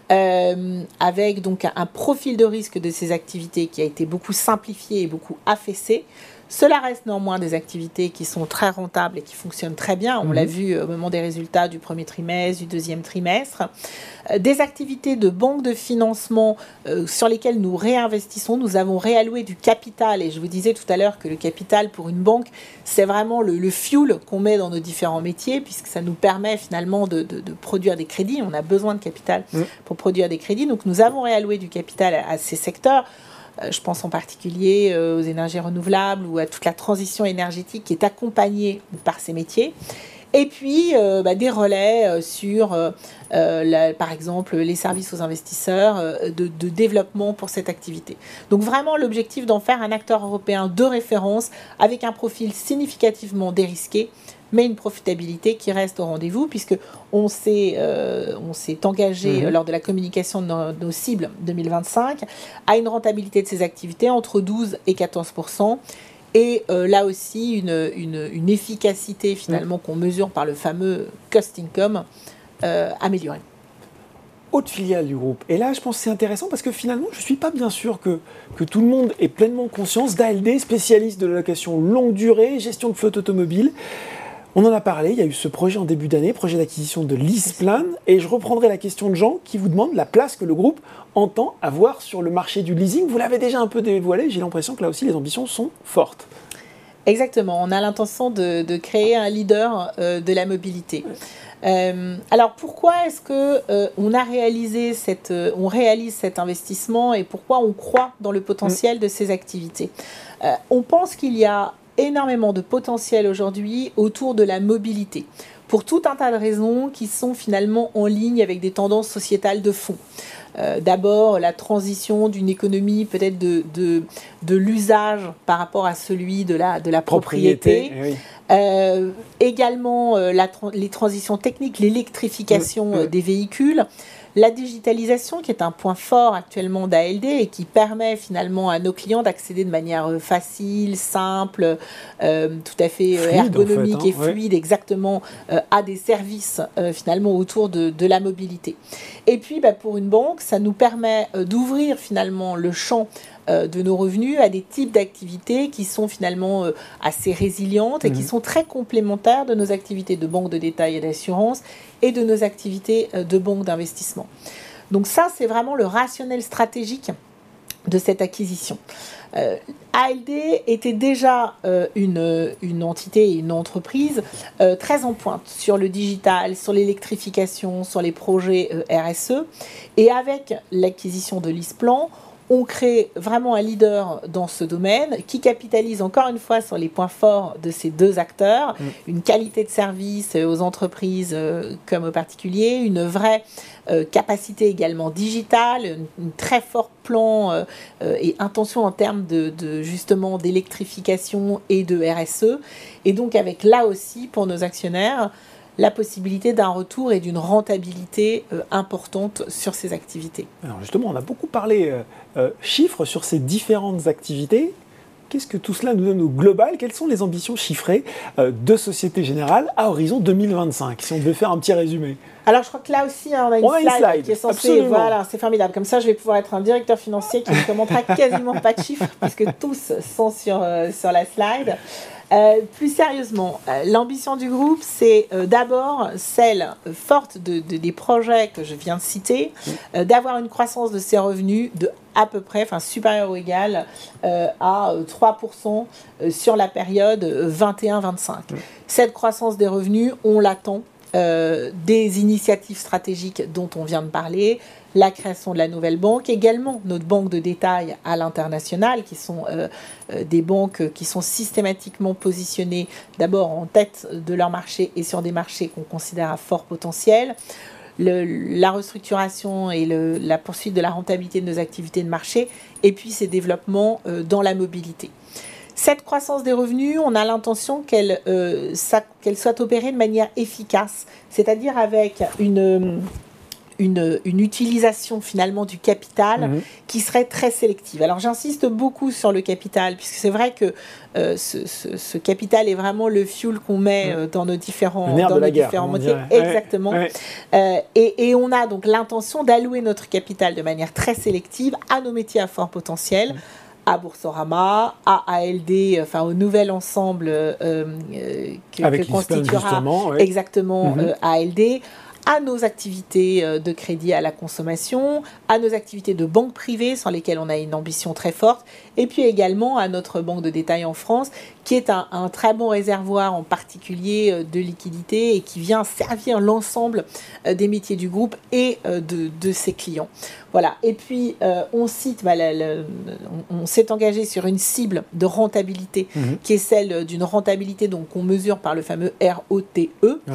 Speaker 2: avec donc un profil de risque de ces activités qui a été beaucoup simplifié et beaucoup affaissé. Cela reste néanmoins des activités qui sont très rentables et qui fonctionnent très bien. On l'a vu au moment des résultats du premier trimestre, du deuxième trimestre. Des activités de banque de financement sur lesquelles nous réinvestissons. Nous avons réalloué du capital. Et je vous disais tout à l'heure que le capital pour une banque, c'est vraiment le fuel qu'on met dans nos différents métiers, puisque ça nous permet finalement de produire des crédits. On a besoin de capital pour produire des crédits. Donc nous avons réalloué du capital à ces secteurs. Je pense en particulier aux énergies renouvelables ou à toute la transition énergétique qui est accompagnée par ces métiers. Et puis, des relais sur, par exemple, les services aux investisseurs de développement pour cette activité. Donc, vraiment, l'objectif d'en faire un acteur européen de référence avec un profil significativement dérisqué, mais une profitabilité qui reste au rendez-vous, puisqu'on s'est engagé lors de la communication de nos cibles 2025 à une rentabilité de ces activités entre 12 et 14%. Et là aussi, une efficacité finalement qu'on mesure par le fameux cost income améliorée.
Speaker 1: Autre filiale du groupe. Et là, je pense que c'est intéressant parce que finalement, je ne suis pas bien sûr que tout le monde ait pleinement conscience d'ALD, spécialiste de la location longue durée, gestion de flotte automobile. On en a parlé, il y a eu ce projet en début d'année, projet d'acquisition de LeasePlan, et je reprendrai la question de Jean qui vous demande la place que le groupe entend avoir sur le marché du leasing. Vous l'avez déjà un peu dévoilé, j'ai l'impression que là aussi les ambitions sont fortes.
Speaker 2: Exactement, on a l'intention de créer un leader de la mobilité. Alors pourquoi est-ce que on réalise cet investissement et pourquoi on croit dans le potentiel de ces activités ? On pense qu'il y a énormément de potentiel aujourd'hui autour de la mobilité, pour tout un tas de raisons qui sont finalement en ligne avec des tendances sociétales de fond. D'abord, la transition d'une économie peut-être de l'usage par rapport à celui de la propriété. Oui. Également, les transitions techniques, l'électrification des véhicules. La digitalisation, qui est un point fort actuellement d'ALD et qui permet finalement à nos clients d'accéder de manière facile, simple, tout à fait ergonomique et fluide, exactement, à des services finalement autour de la mobilité. Et puis, pour une banque, ça nous permet d'ouvrir finalement le champ de nos revenus à des types d'activités qui sont finalement assez résilientes et qui sont très complémentaires de nos activités de banque de détail et d'assurance et de nos activités de banque d'investissement. Donc ça, c'est vraiment le rationnel stratégique de cette acquisition. ALD était déjà une entité, une entreprise très en pointe sur le digital, sur l'électrification, sur les projets RSE. Et avec l'acquisition de LeasePlan, on crée vraiment un leader dans ce domaine qui capitalise encore une fois sur les points forts de ces deux acteurs, une qualité de service aux entreprises comme aux particuliers, une vraie capacité également digitale, un très fort plan et intention en termes justement d'électrification et de RSE. Et donc avec là aussi pour nos actionnaires la possibilité d'un retour et d'une rentabilité importante sur ces activités.
Speaker 1: Alors justement, on a beaucoup parlé chiffres sur ces différentes activités. Qu'est-ce que tout cela nous donne au global? Quelles sont les ambitions chiffrées de Société Générale à horizon 2025, si on devait faire un petit résumé?
Speaker 2: Alors, je crois que là aussi, on a une slide qui est censée... Absolument. Voilà, c'est formidable. Comme ça, je vais pouvoir être un directeur financier qui ne commentera quasiment pas de chiffres, puisque tous sont sur la slide. Plus sérieusement, l'ambition du groupe, c'est d'abord celle forte des projets que je viens de citer, d'avoir une croissance de ses revenus de à peu près, enfin supérieure ou égale à 3% sur la période 21-25. Cette croissance des revenus, on l'attend. Des initiatives stratégiques dont on vient de parler, la création de la nouvelle banque, également notre banque de détail à l'international, qui sont des banques qui sont systématiquement positionnées d'abord en tête de leur marché et sur des marchés qu'on considère à fort potentiel. La restructuration et la poursuite de la rentabilité de nos activités de marché, et puis ces développements dans la mobilité. Cette croissance des revenus, on a l'intention qu'elle soit opérée de manière efficace, c'est-à-dire avec une utilisation finalement du capital qui serait très sélective. Alors j'insiste beaucoup sur le capital, puisque c'est vrai que ce capital est vraiment le fuel qu'on met dans nos différents métiers. Exactement. Et on a donc l'intention d'allouer notre capital de manière très sélective à nos métiers à fort potentiel, à Boursorama, à ALD, enfin au nouvel ensemble que constituera exactement ALD, à nos activités de crédit à la consommation, à nos activités de banque privée sur lesquelles on a une ambition très forte, et puis également à notre banque de détail en France, qui est un très bon réservoir en particulier de liquidité et qui vient servir l'ensemble des métiers du groupe et de ses clients. Voilà. Et puis, on cite, on s'est engagé sur une cible de rentabilité qui est celle d'une rentabilité qu'on mesure par le fameux ROTE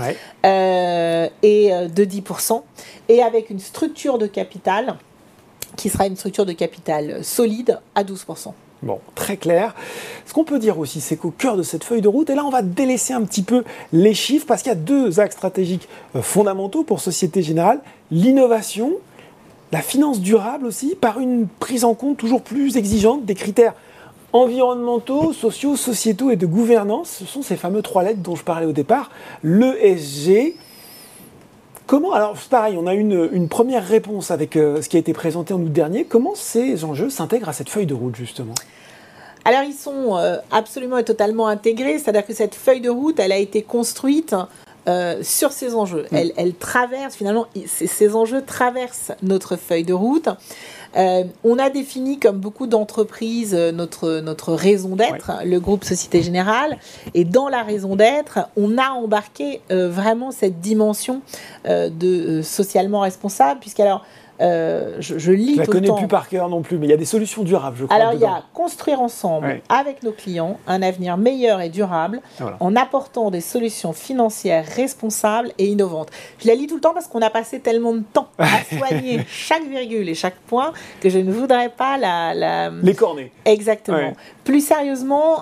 Speaker 2: et de 10%, et avec une structure de capital qui sera une structure de capital solide à 12%.
Speaker 1: Bon, très clair. Ce qu'on peut dire aussi, c'est qu'au cœur de cette feuille de route, et là on va délaisser un petit peu les chiffres, parce qu'il y a deux axes stratégiques fondamentaux pour Société Générale, l'innovation, la finance durable aussi, par une prise en compte toujours plus exigeante des critères environnementaux, sociaux, sociétaux et de gouvernance. Ce sont ces fameux trois lettres dont je parlais au départ, l'ESG. Comment, alors c'est pareil, on a une première réponse avec ce qui a été présenté en août dernier. Comment ces enjeux s'intègrent à cette feuille de route, justement ?
Speaker 2: Alors, ils sont absolument et totalement intégrés. C'est-à-dire que cette feuille de route, elle a été construite sur ces enjeux. Elle traverse, finalement, ces enjeux traversent notre feuille de route. On a défini, comme beaucoup d'entreprises, notre raison d'être, le groupe Société Générale. Et dans la raison d'être, on a embarqué vraiment cette dimension de socialement responsable, puisqu'alors, je lis tout le temps. Je
Speaker 1: la connais plus par cœur non plus, mais il y a des solutions durables, je crois.
Speaker 2: Alors, il y a construire ensemble, avec nos clients, un avenir meilleur et durable, en apportant des solutions financières responsables et innovantes. Je la lis tout le temps parce qu'on a passé tellement de temps à soigner chaque virgule et chaque point que je ne voudrais pas
Speaker 1: l'écorner.
Speaker 2: Exactement. Plus sérieusement,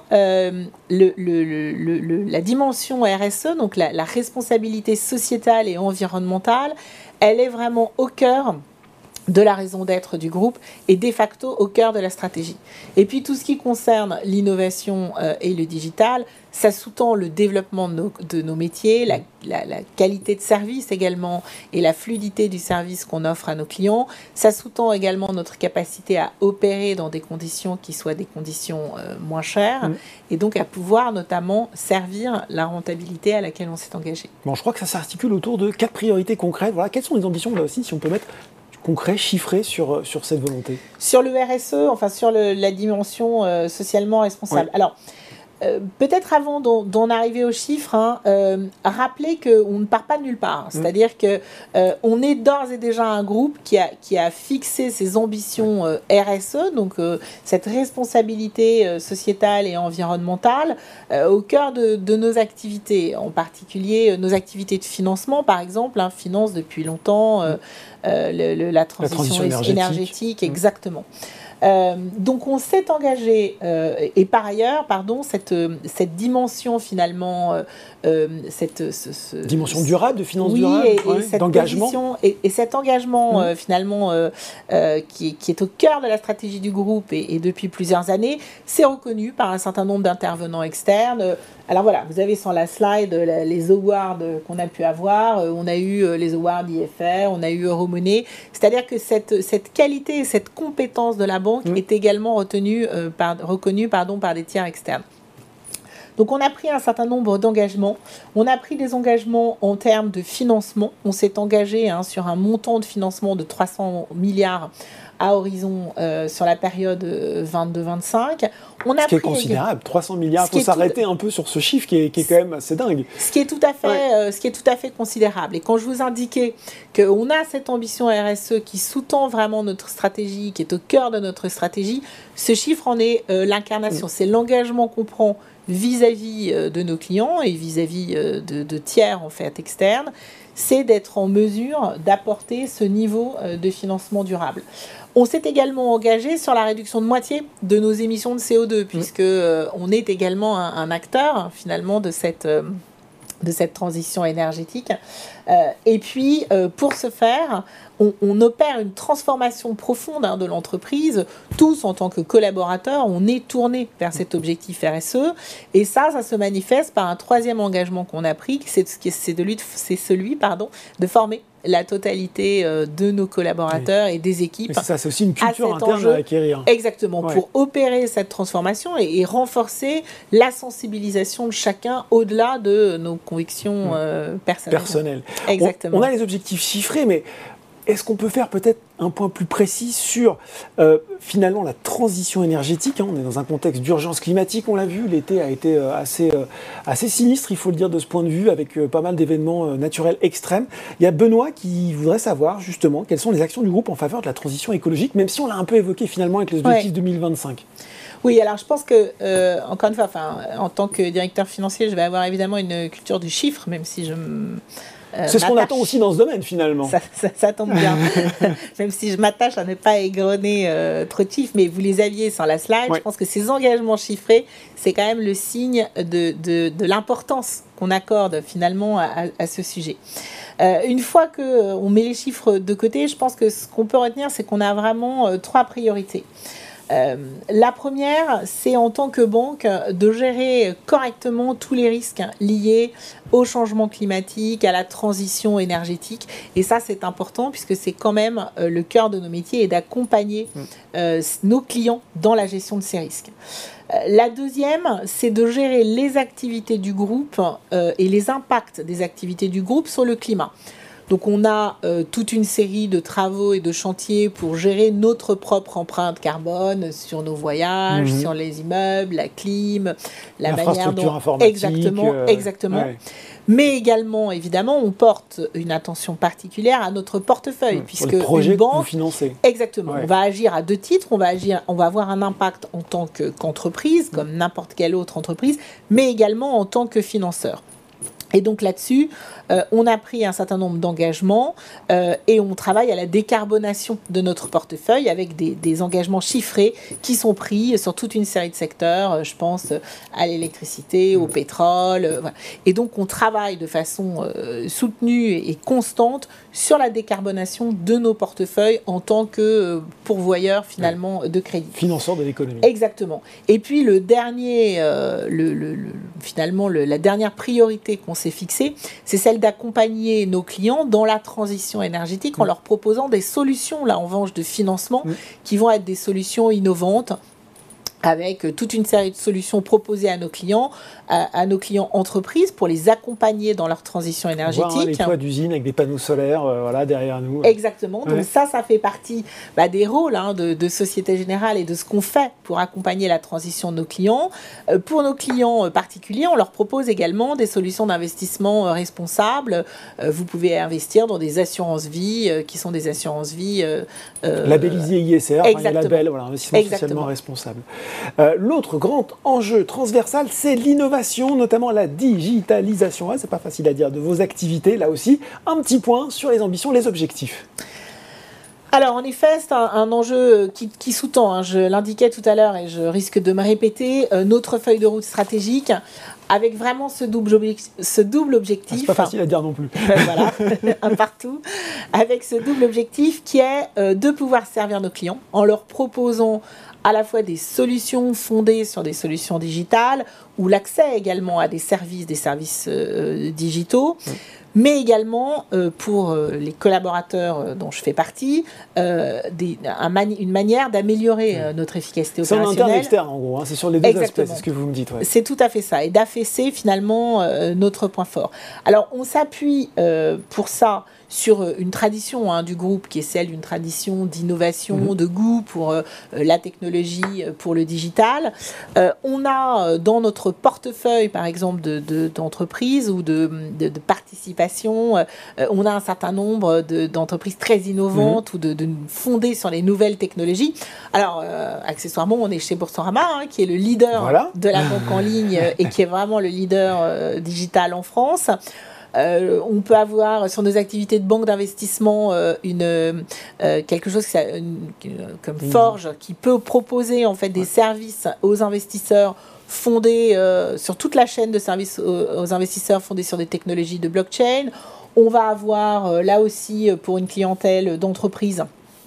Speaker 2: la dimension RSE, donc la responsabilité sociétale et environnementale, elle est vraiment au cœur de la raison d'être du groupe et de facto au cœur de la stratégie. Et puis tout ce qui concerne l'innovation et le digital, ça sous-tend le développement de nos métiers, la qualité de service également et la fluidité du service qu'on offre à nos clients. Ça sous-tend également notre capacité à opérer dans des conditions qui soient des conditions moins chères et donc à pouvoir notamment servir la rentabilité à laquelle on s'est engagé.
Speaker 1: Bon, je crois que ça s'articule autour de 4 priorités concrètes. Voilà, quelles sont les ambitions là aussi, si on peut mettre concret, chiffré sur cette volonté?
Speaker 2: Sur le RSE, enfin sur la dimension socialement responsable. Alors, peut-être avant d'en arriver aux chiffres, rappeler qu'on ne part pas de nulle part. C'est-à-dire qu'on est d'ores et déjà un groupe qui a fixé ses ambitions RSE, donc cette responsabilité sociétale et environnementale, au cœur de nos activités, en particulier nos activités de financement, par exemple, finance depuis longtemps la transition énergétique, exactement. Donc on s'est engagé, et par ailleurs, cette dimension finalement,
Speaker 1: dimension durable, de finance durable, d'engagement.
Speaker 2: Et cet engagement finalement qui est au cœur de la stratégie du groupe et depuis plusieurs années, c'est reconnu par un certain nombre d'intervenants externes. Alors voilà, vous avez sur la slide les awards qu'on a pu avoir. On a eu les awards IFR, on a eu Euromoney. C'est-à-dire que cette qualité et cette compétence de la banque est également reconnue par des tiers externes. Donc on a pris un certain nombre d'engagements. On a pris des engagements en termes de financement. On s'est engagé sur un montant de financement de 300 milliards à horizon sur la période 22-25.
Speaker 1: Ce qui est considérable, 300 milliards. Il faut s'arrêter un peu sur ce chiffre qui est quand même assez dingue.
Speaker 2: Ce qui est tout à fait considérable. Et quand je vous indiquais qu'on a cette ambition RSE qui sous-tend vraiment notre stratégie, qui est au cœur de notre stratégie, ce chiffre en est l'incarnation. C'est l'engagement qu'on prend vis-à-vis de nos clients et vis-à-vis de tiers en fait externes, c'est d'être en mesure d'apporter ce niveau de financement durable. On s'est également engagé sur la réduction de moitié de nos émissions de CO2, puisque on est également un acteur finalement de cette transition énergétique. Et puis, pour ce faire, on opère une transformation profonde de l'entreprise. Tous, en tant que collaborateurs, on est tournés vers cet objectif RSE. Et ça se manifeste par un troisième engagement qu'on a pris, c'est celui de former la totalité de nos collaborateurs et des équipes.
Speaker 1: Mais ça, c'est aussi une culture interne à acquérir.
Speaker 2: Exactement, pour opérer cette transformation et renforcer la sensibilisation de chacun au-delà de nos convictions personnelles.
Speaker 1: Exactement. On a les objectifs chiffrés, mais est-ce qu'on peut faire peut-être un point plus précis sur finalement la transition énergétique? On est dans un contexte d'urgence climatique, on l'a vu, l'été a été assez sinistre, il faut le dire de ce point de vue, avec pas mal d'événements naturels extrêmes. Il y a Benoît qui voudrait savoir justement quelles sont les actions du groupe en faveur de la transition écologique, même si on l'a un peu évoqué finalement avec les objectifs 2025.
Speaker 2: Oui, alors je pense que, encore une fois, en tant que directeur financier, je vais avoir évidemment une culture du chiffre, même si je
Speaker 1: c'est ce qu'on attend aussi dans ce domaine, finalement.
Speaker 2: Ça tombe bien. Même si je m'attache à ne pas égrener trop de chiffres, mais vous les aviez sur la slide. Je pense que ces engagements chiffrés, c'est quand même le signe de l'importance qu'on accorde finalement à ce sujet. Une fois qu'on met les chiffres de côté, je pense que ce qu'on peut retenir, c'est qu'on a vraiment 3 priorités. La première, c'est en tant que banque de gérer correctement tous les risques liés au changement climatique, à la transition énergétique. Et ça, c'est important puisque c'est quand même le cœur de nos métiers et d'accompagner nos clients dans la gestion de ces risques. La deuxième, c'est de gérer les activités du groupe et les impacts des activités du groupe sur le climat. Donc on a toute une série de travaux et de chantiers pour gérer notre propre empreinte carbone sur nos voyages, sur les immeubles, la clim, la manière dont... Exactement. Ouais. Mais également, évidemment, on porte une attention particulière à notre portefeuille, puisque
Speaker 1: les projets
Speaker 2: une banque,
Speaker 1: que vous financez.
Speaker 2: Exactement. Ouais. On va agir à 2 titres. On va avoir un impact en tant qu'entreprise, comme n'importe quelle autre entreprise, mais également en tant que financeur. Et donc là-dessus, on a pris un certain nombre d'engagements et on travaille à la décarbonation de notre portefeuille avec des engagements chiffrés qui sont pris sur toute une série de secteurs. Je pense à l'électricité, au pétrole. Voilà. Et donc on travaille de façon soutenue et constante sur la décarbonation de nos portefeuilles en tant que pourvoyeur finalement de crédit.
Speaker 1: Financeur de l'économie.
Speaker 2: Exactement. Et puis le dernier, finalement la dernière priorité qu'on s'est fixée, c'est celle d'accompagner nos clients dans la transition énergétique en leur proposant des solutions, là en revanche, de financement qui vont être des solutions innovantes avec toute une série de solutions proposées à nos clients entreprises pour les accompagner dans leur transition énergétique.
Speaker 1: On voit, les toits d'usine avec des panneaux solaires voilà, derrière nous.
Speaker 2: Exactement. Donc ça fait partie des rôles de Société Générale et de ce qu'on fait pour accompagner la transition de nos clients. Pour nos clients particuliers, on leur propose également des solutions d'investissement responsables. Vous pouvez investir dans des assurances-vie qui sont des assurances-vie
Speaker 1: labellisées ISR, il y a label, investissement socialement responsable. L'autre grand enjeu transversal, c'est l'innovation, notamment la digitalisation. C'est pas facile à dire, de vos activités. Là aussi, un petit point sur les ambitions, les objectifs.
Speaker 2: Alors, en effet, c'est un enjeu qui sous-tend, je l'indiquais tout à l'heure et je risque de me répéter, notre feuille de route stratégique avec vraiment ce double objectif.
Speaker 1: C'est pas facile à dire non plus.
Speaker 2: Voilà, un partout. Avec ce double objectif qui est de pouvoir servir nos clients en leur proposant à la fois des solutions fondées sur des solutions digitales ou l'accès également à des services digitaux, mais également pour les collaborateurs dont je fais partie, une manière d'améliorer notre efficacité opérationnelle.
Speaker 1: C'est en interne et externe en gros, c'est sur les deux aspects, c'est ce que vous me dites. Ouais.
Speaker 2: C'est tout à fait ça, et d'affaisser finalement notre point fort. Alors on s'appuie pour ça sur une tradition du groupe qui est celle d'une tradition d'innovation, de goût pour la technologie, pour le digital. On a dans notre portefeuille, par exemple, d'entreprises ou de participation, on a un certain nombre d'entreprises très innovantes ou de fondées sur les nouvelles technologies. Alors, accessoirement, on est chez Boursorama, qui est le leader de la banque en ligne et qui est vraiment le leader digital en France. On peut avoir sur nos activités de banque d'investissement quelque chose comme Forge qui peut proposer en fait des services aux investisseurs fondés sur toute la chaîne de services aux investisseurs fondés sur des technologies de blockchain. On va avoir là aussi pour une clientèle d'entreprise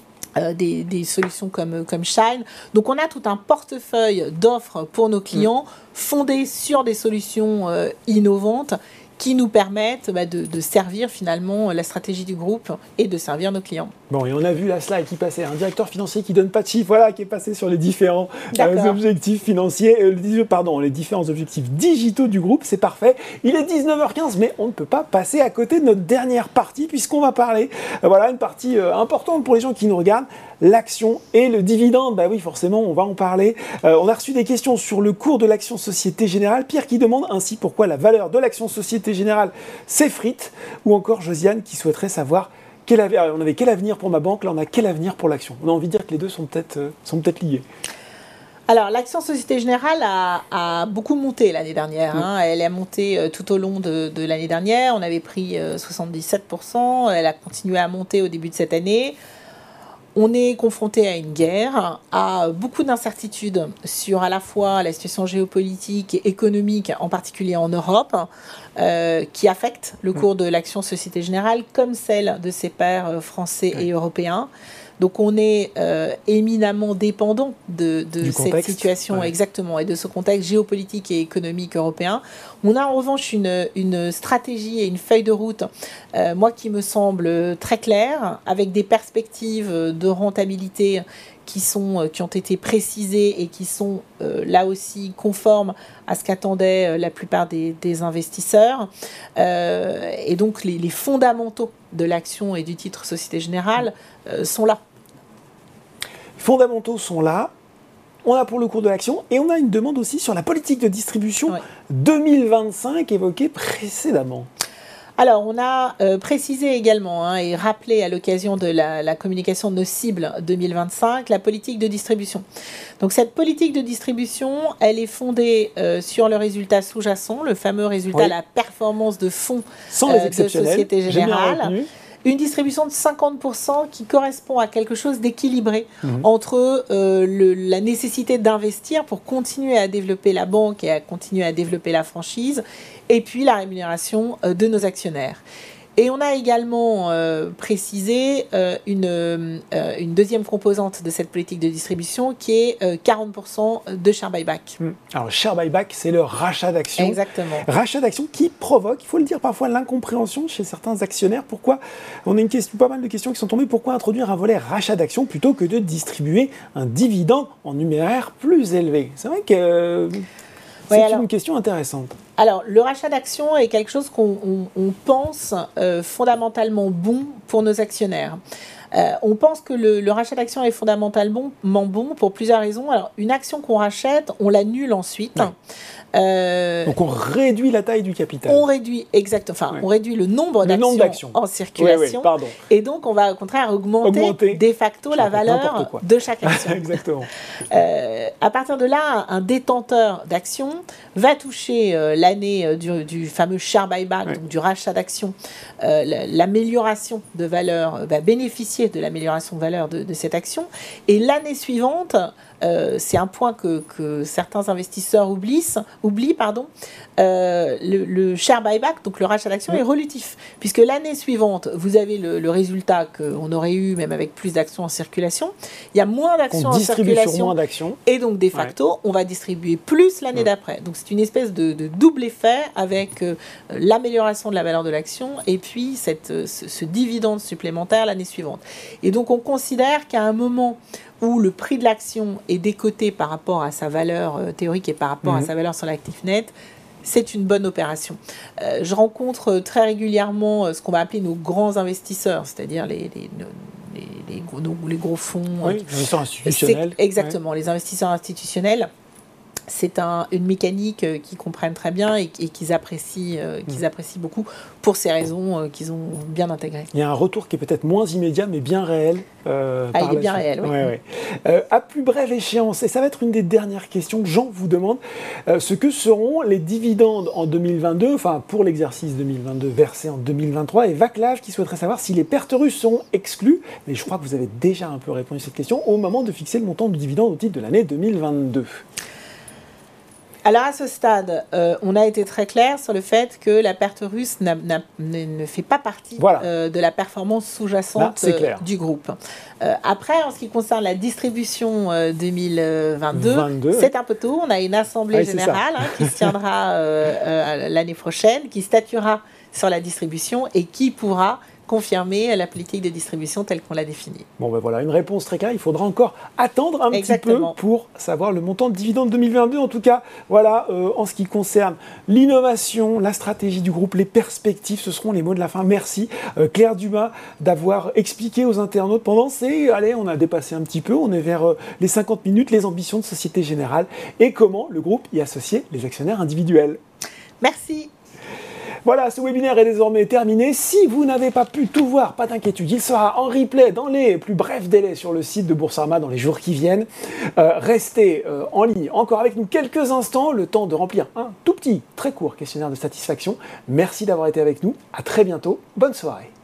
Speaker 2: des solutions comme Shine. Donc on a tout un portefeuille d'offres pour nos clients fondés sur des solutions innovantes qui nous permettent de servir finalement la stratégie du groupe et de servir nos clients.
Speaker 1: Bon, et on a vu la slide qui passait, un directeur financier qui donne pas de chiffres, qui est passé sur les différents objectifs financiers, les différents objectifs digitaux du groupe, c'est parfait. Il est 19h15, mais on ne peut pas passer à côté de notre dernière partie, puisqu'on va parler, une partie importante pour les gens qui nous regardent, l'action et le dividende. Bah oui, forcément, on va en parler. On a reçu des questions sur le cours de l'action Société Générale. Pierre qui demande ainsi pourquoi la valeur de l'action Société Générale s'effrite, ou encore Josiane qui souhaiterait savoir on avait quel avenir pour ma banque, là on a quel avenir pour l'action. On a envie de dire que les deux sont peut-être liés.
Speaker 2: Alors, l'action Société Générale a beaucoup monté l'année dernière. Elle a monté tout au long de l'année dernière. On avait pris 77%. Elle a continué à monter au début de cette année. On est confronté à une guerre, à beaucoup d'incertitudes sur à la fois la situation géopolitique et économique, en particulier en Europe, qui affectent le cours de l'action Société Générale comme celle de ses pairs français et européens. Donc on est éminemment dépendant de cette situation, exactement, et de ce contexte géopolitique et économique européen. On a en revanche une stratégie et une feuille de route, moi qui me semble très claire, avec des perspectives de rentabilité qui ont été précisées et qui sont là aussi conformes à ce qu'attendaient la plupart des investisseurs. Et donc les fondamentaux de l'action et du titre Société Générale sont là.
Speaker 1: Fondamentaux sont là, on a pour le cours de l'action et on a une demande aussi sur la politique de distribution 2025 évoquée précédemment.
Speaker 2: Alors, on a précisé également et rappelé à l'occasion de la communication de nos cibles 2025 la politique de distribution. Donc, cette politique de distribution, elle est fondée sur le résultat sous-jacent, le fameux résultat, la performance de fonds de Société Générale. Une distribution de 50% qui correspond à quelque chose d'équilibré entre la nécessité d'investir pour continuer à développer la banque et à continuer à développer la franchise, et puis la rémunération de nos actionnaires. Et on a également précisé une deuxième composante de cette politique de distribution qui est 40% de share buyback.
Speaker 1: Alors, share buyback, c'est le rachat d'actions.
Speaker 2: Exactement.
Speaker 1: Rachat d'actions qui provoque, il faut le dire parfois, l'incompréhension chez certains actionnaires. Pourquoi? On a pas mal de questions qui sont tombées. Pourquoi introduire un volet rachat d'actions plutôt que de distribuer un dividende en numéraire plus élevé? C'est vrai que c'est une question intéressante.
Speaker 2: Alors, le rachat d'actions est quelque chose qu'on pense fondamentalement bon pour nos actionnaires. On pense que le rachat d'actions est fondamentalement bon pour plusieurs raisons. Alors, une action qu'on rachète, on l'annule ensuite.
Speaker 1: Ouais. Donc on réduit la taille du capital.
Speaker 2: On réduit on réduit le nombre d'actions en circulation. Et donc on va au contraire augmenter de facto la valeur de chaque action.
Speaker 1: Exactement.
Speaker 2: À partir de là, un détenteur d'actions va toucher l'année du fameux share buyback, donc du rachat d'actions, l'amélioration de valeur, va bénéficier de l'amélioration de valeur de cette action. Et l'année suivante, c'est un point que certains investisseurs oublient, le share buyback, donc le rachat d'actions, est relatif. Puisque l'année suivante, vous avez le résultat qu'on aurait eu même avec plus d'actions en circulation. Il y a moins d'actions en circulation.
Speaker 1: Sur moins d'actions.
Speaker 2: Et donc, de facto, on va distribuer plus l'année d'après. Donc, c'est une espèce de double effet avec l'amélioration de la valeur de l'action et puis ce dividende supplémentaire l'année suivante. Et donc, on considère qu'à un moment où le prix de l'action est décoté par rapport à sa valeur théorique et par rapport à sa valeur sur l'actif net, c'est une bonne opération. Je rencontre très régulièrement ce qu'on va appeler nos grands investisseurs, c'est-à-dire les gros fonds.
Speaker 1: Oui, les investisseurs institutionnels.
Speaker 2: Exactement, les investisseurs institutionnels. C'est une mécanique qu'ils comprennent très bien et qu'ils apprécient beaucoup pour ces raisons qu'ils ont bien intégrées.
Speaker 1: Il y a un retour qui est peut-être moins immédiat, mais bien réel.
Speaker 2: Il est bien réel, oui.
Speaker 1: À plus brève échéance, et ça va être une des dernières questions que Jean vous demande, ce que seront les dividendes en 2022, enfin pour l'exercice 2022 versés en 2023, et Vaclav qui souhaiterait savoir si les pertes russes seront exclues, mais je crois que vous avez déjà un peu répondu à cette question, au moment de fixer le montant du dividende au titre de l'année 2022.
Speaker 2: Alors à ce stade, on a été très clair sur le fait que la perte russe ne fait pas partie de la performance sous-jacente du groupe. Après, en ce qui concerne la distribution 2022, c'est un peu tôt. On a une assemblée générale qui se tiendra l'année prochaine, qui statuera sur la distribution et qui pourra confirmer la politique de distribution telle qu'on l'a définie.
Speaker 1: Bon ben voilà, une réponse très claire. Il faudra encore attendre un petit peu pour savoir le montant de dividende 2022. En tout cas, voilà, en ce qui concerne l'innovation, la stratégie du groupe, les perspectives, ce seront les mots de la fin. Merci Claire Dumas d'avoir expliqué aux internautes pendant on a dépassé un petit peu, on est vers les 50 minutes, les ambitions de Société Générale et comment le groupe y associer les actionnaires individuels.
Speaker 2: Merci.
Speaker 1: Voilà, ce webinaire est désormais terminé. Si vous n'avez pas pu tout voir, pas d'inquiétude, il sera en replay dans les plus brefs délais sur le site de Boursorama dans les jours qui viennent. Restez en ligne encore avec nous quelques instants, le temps de remplir un tout petit, très court questionnaire de satisfaction. Merci d'avoir été avec nous. À très bientôt. Bonne soirée.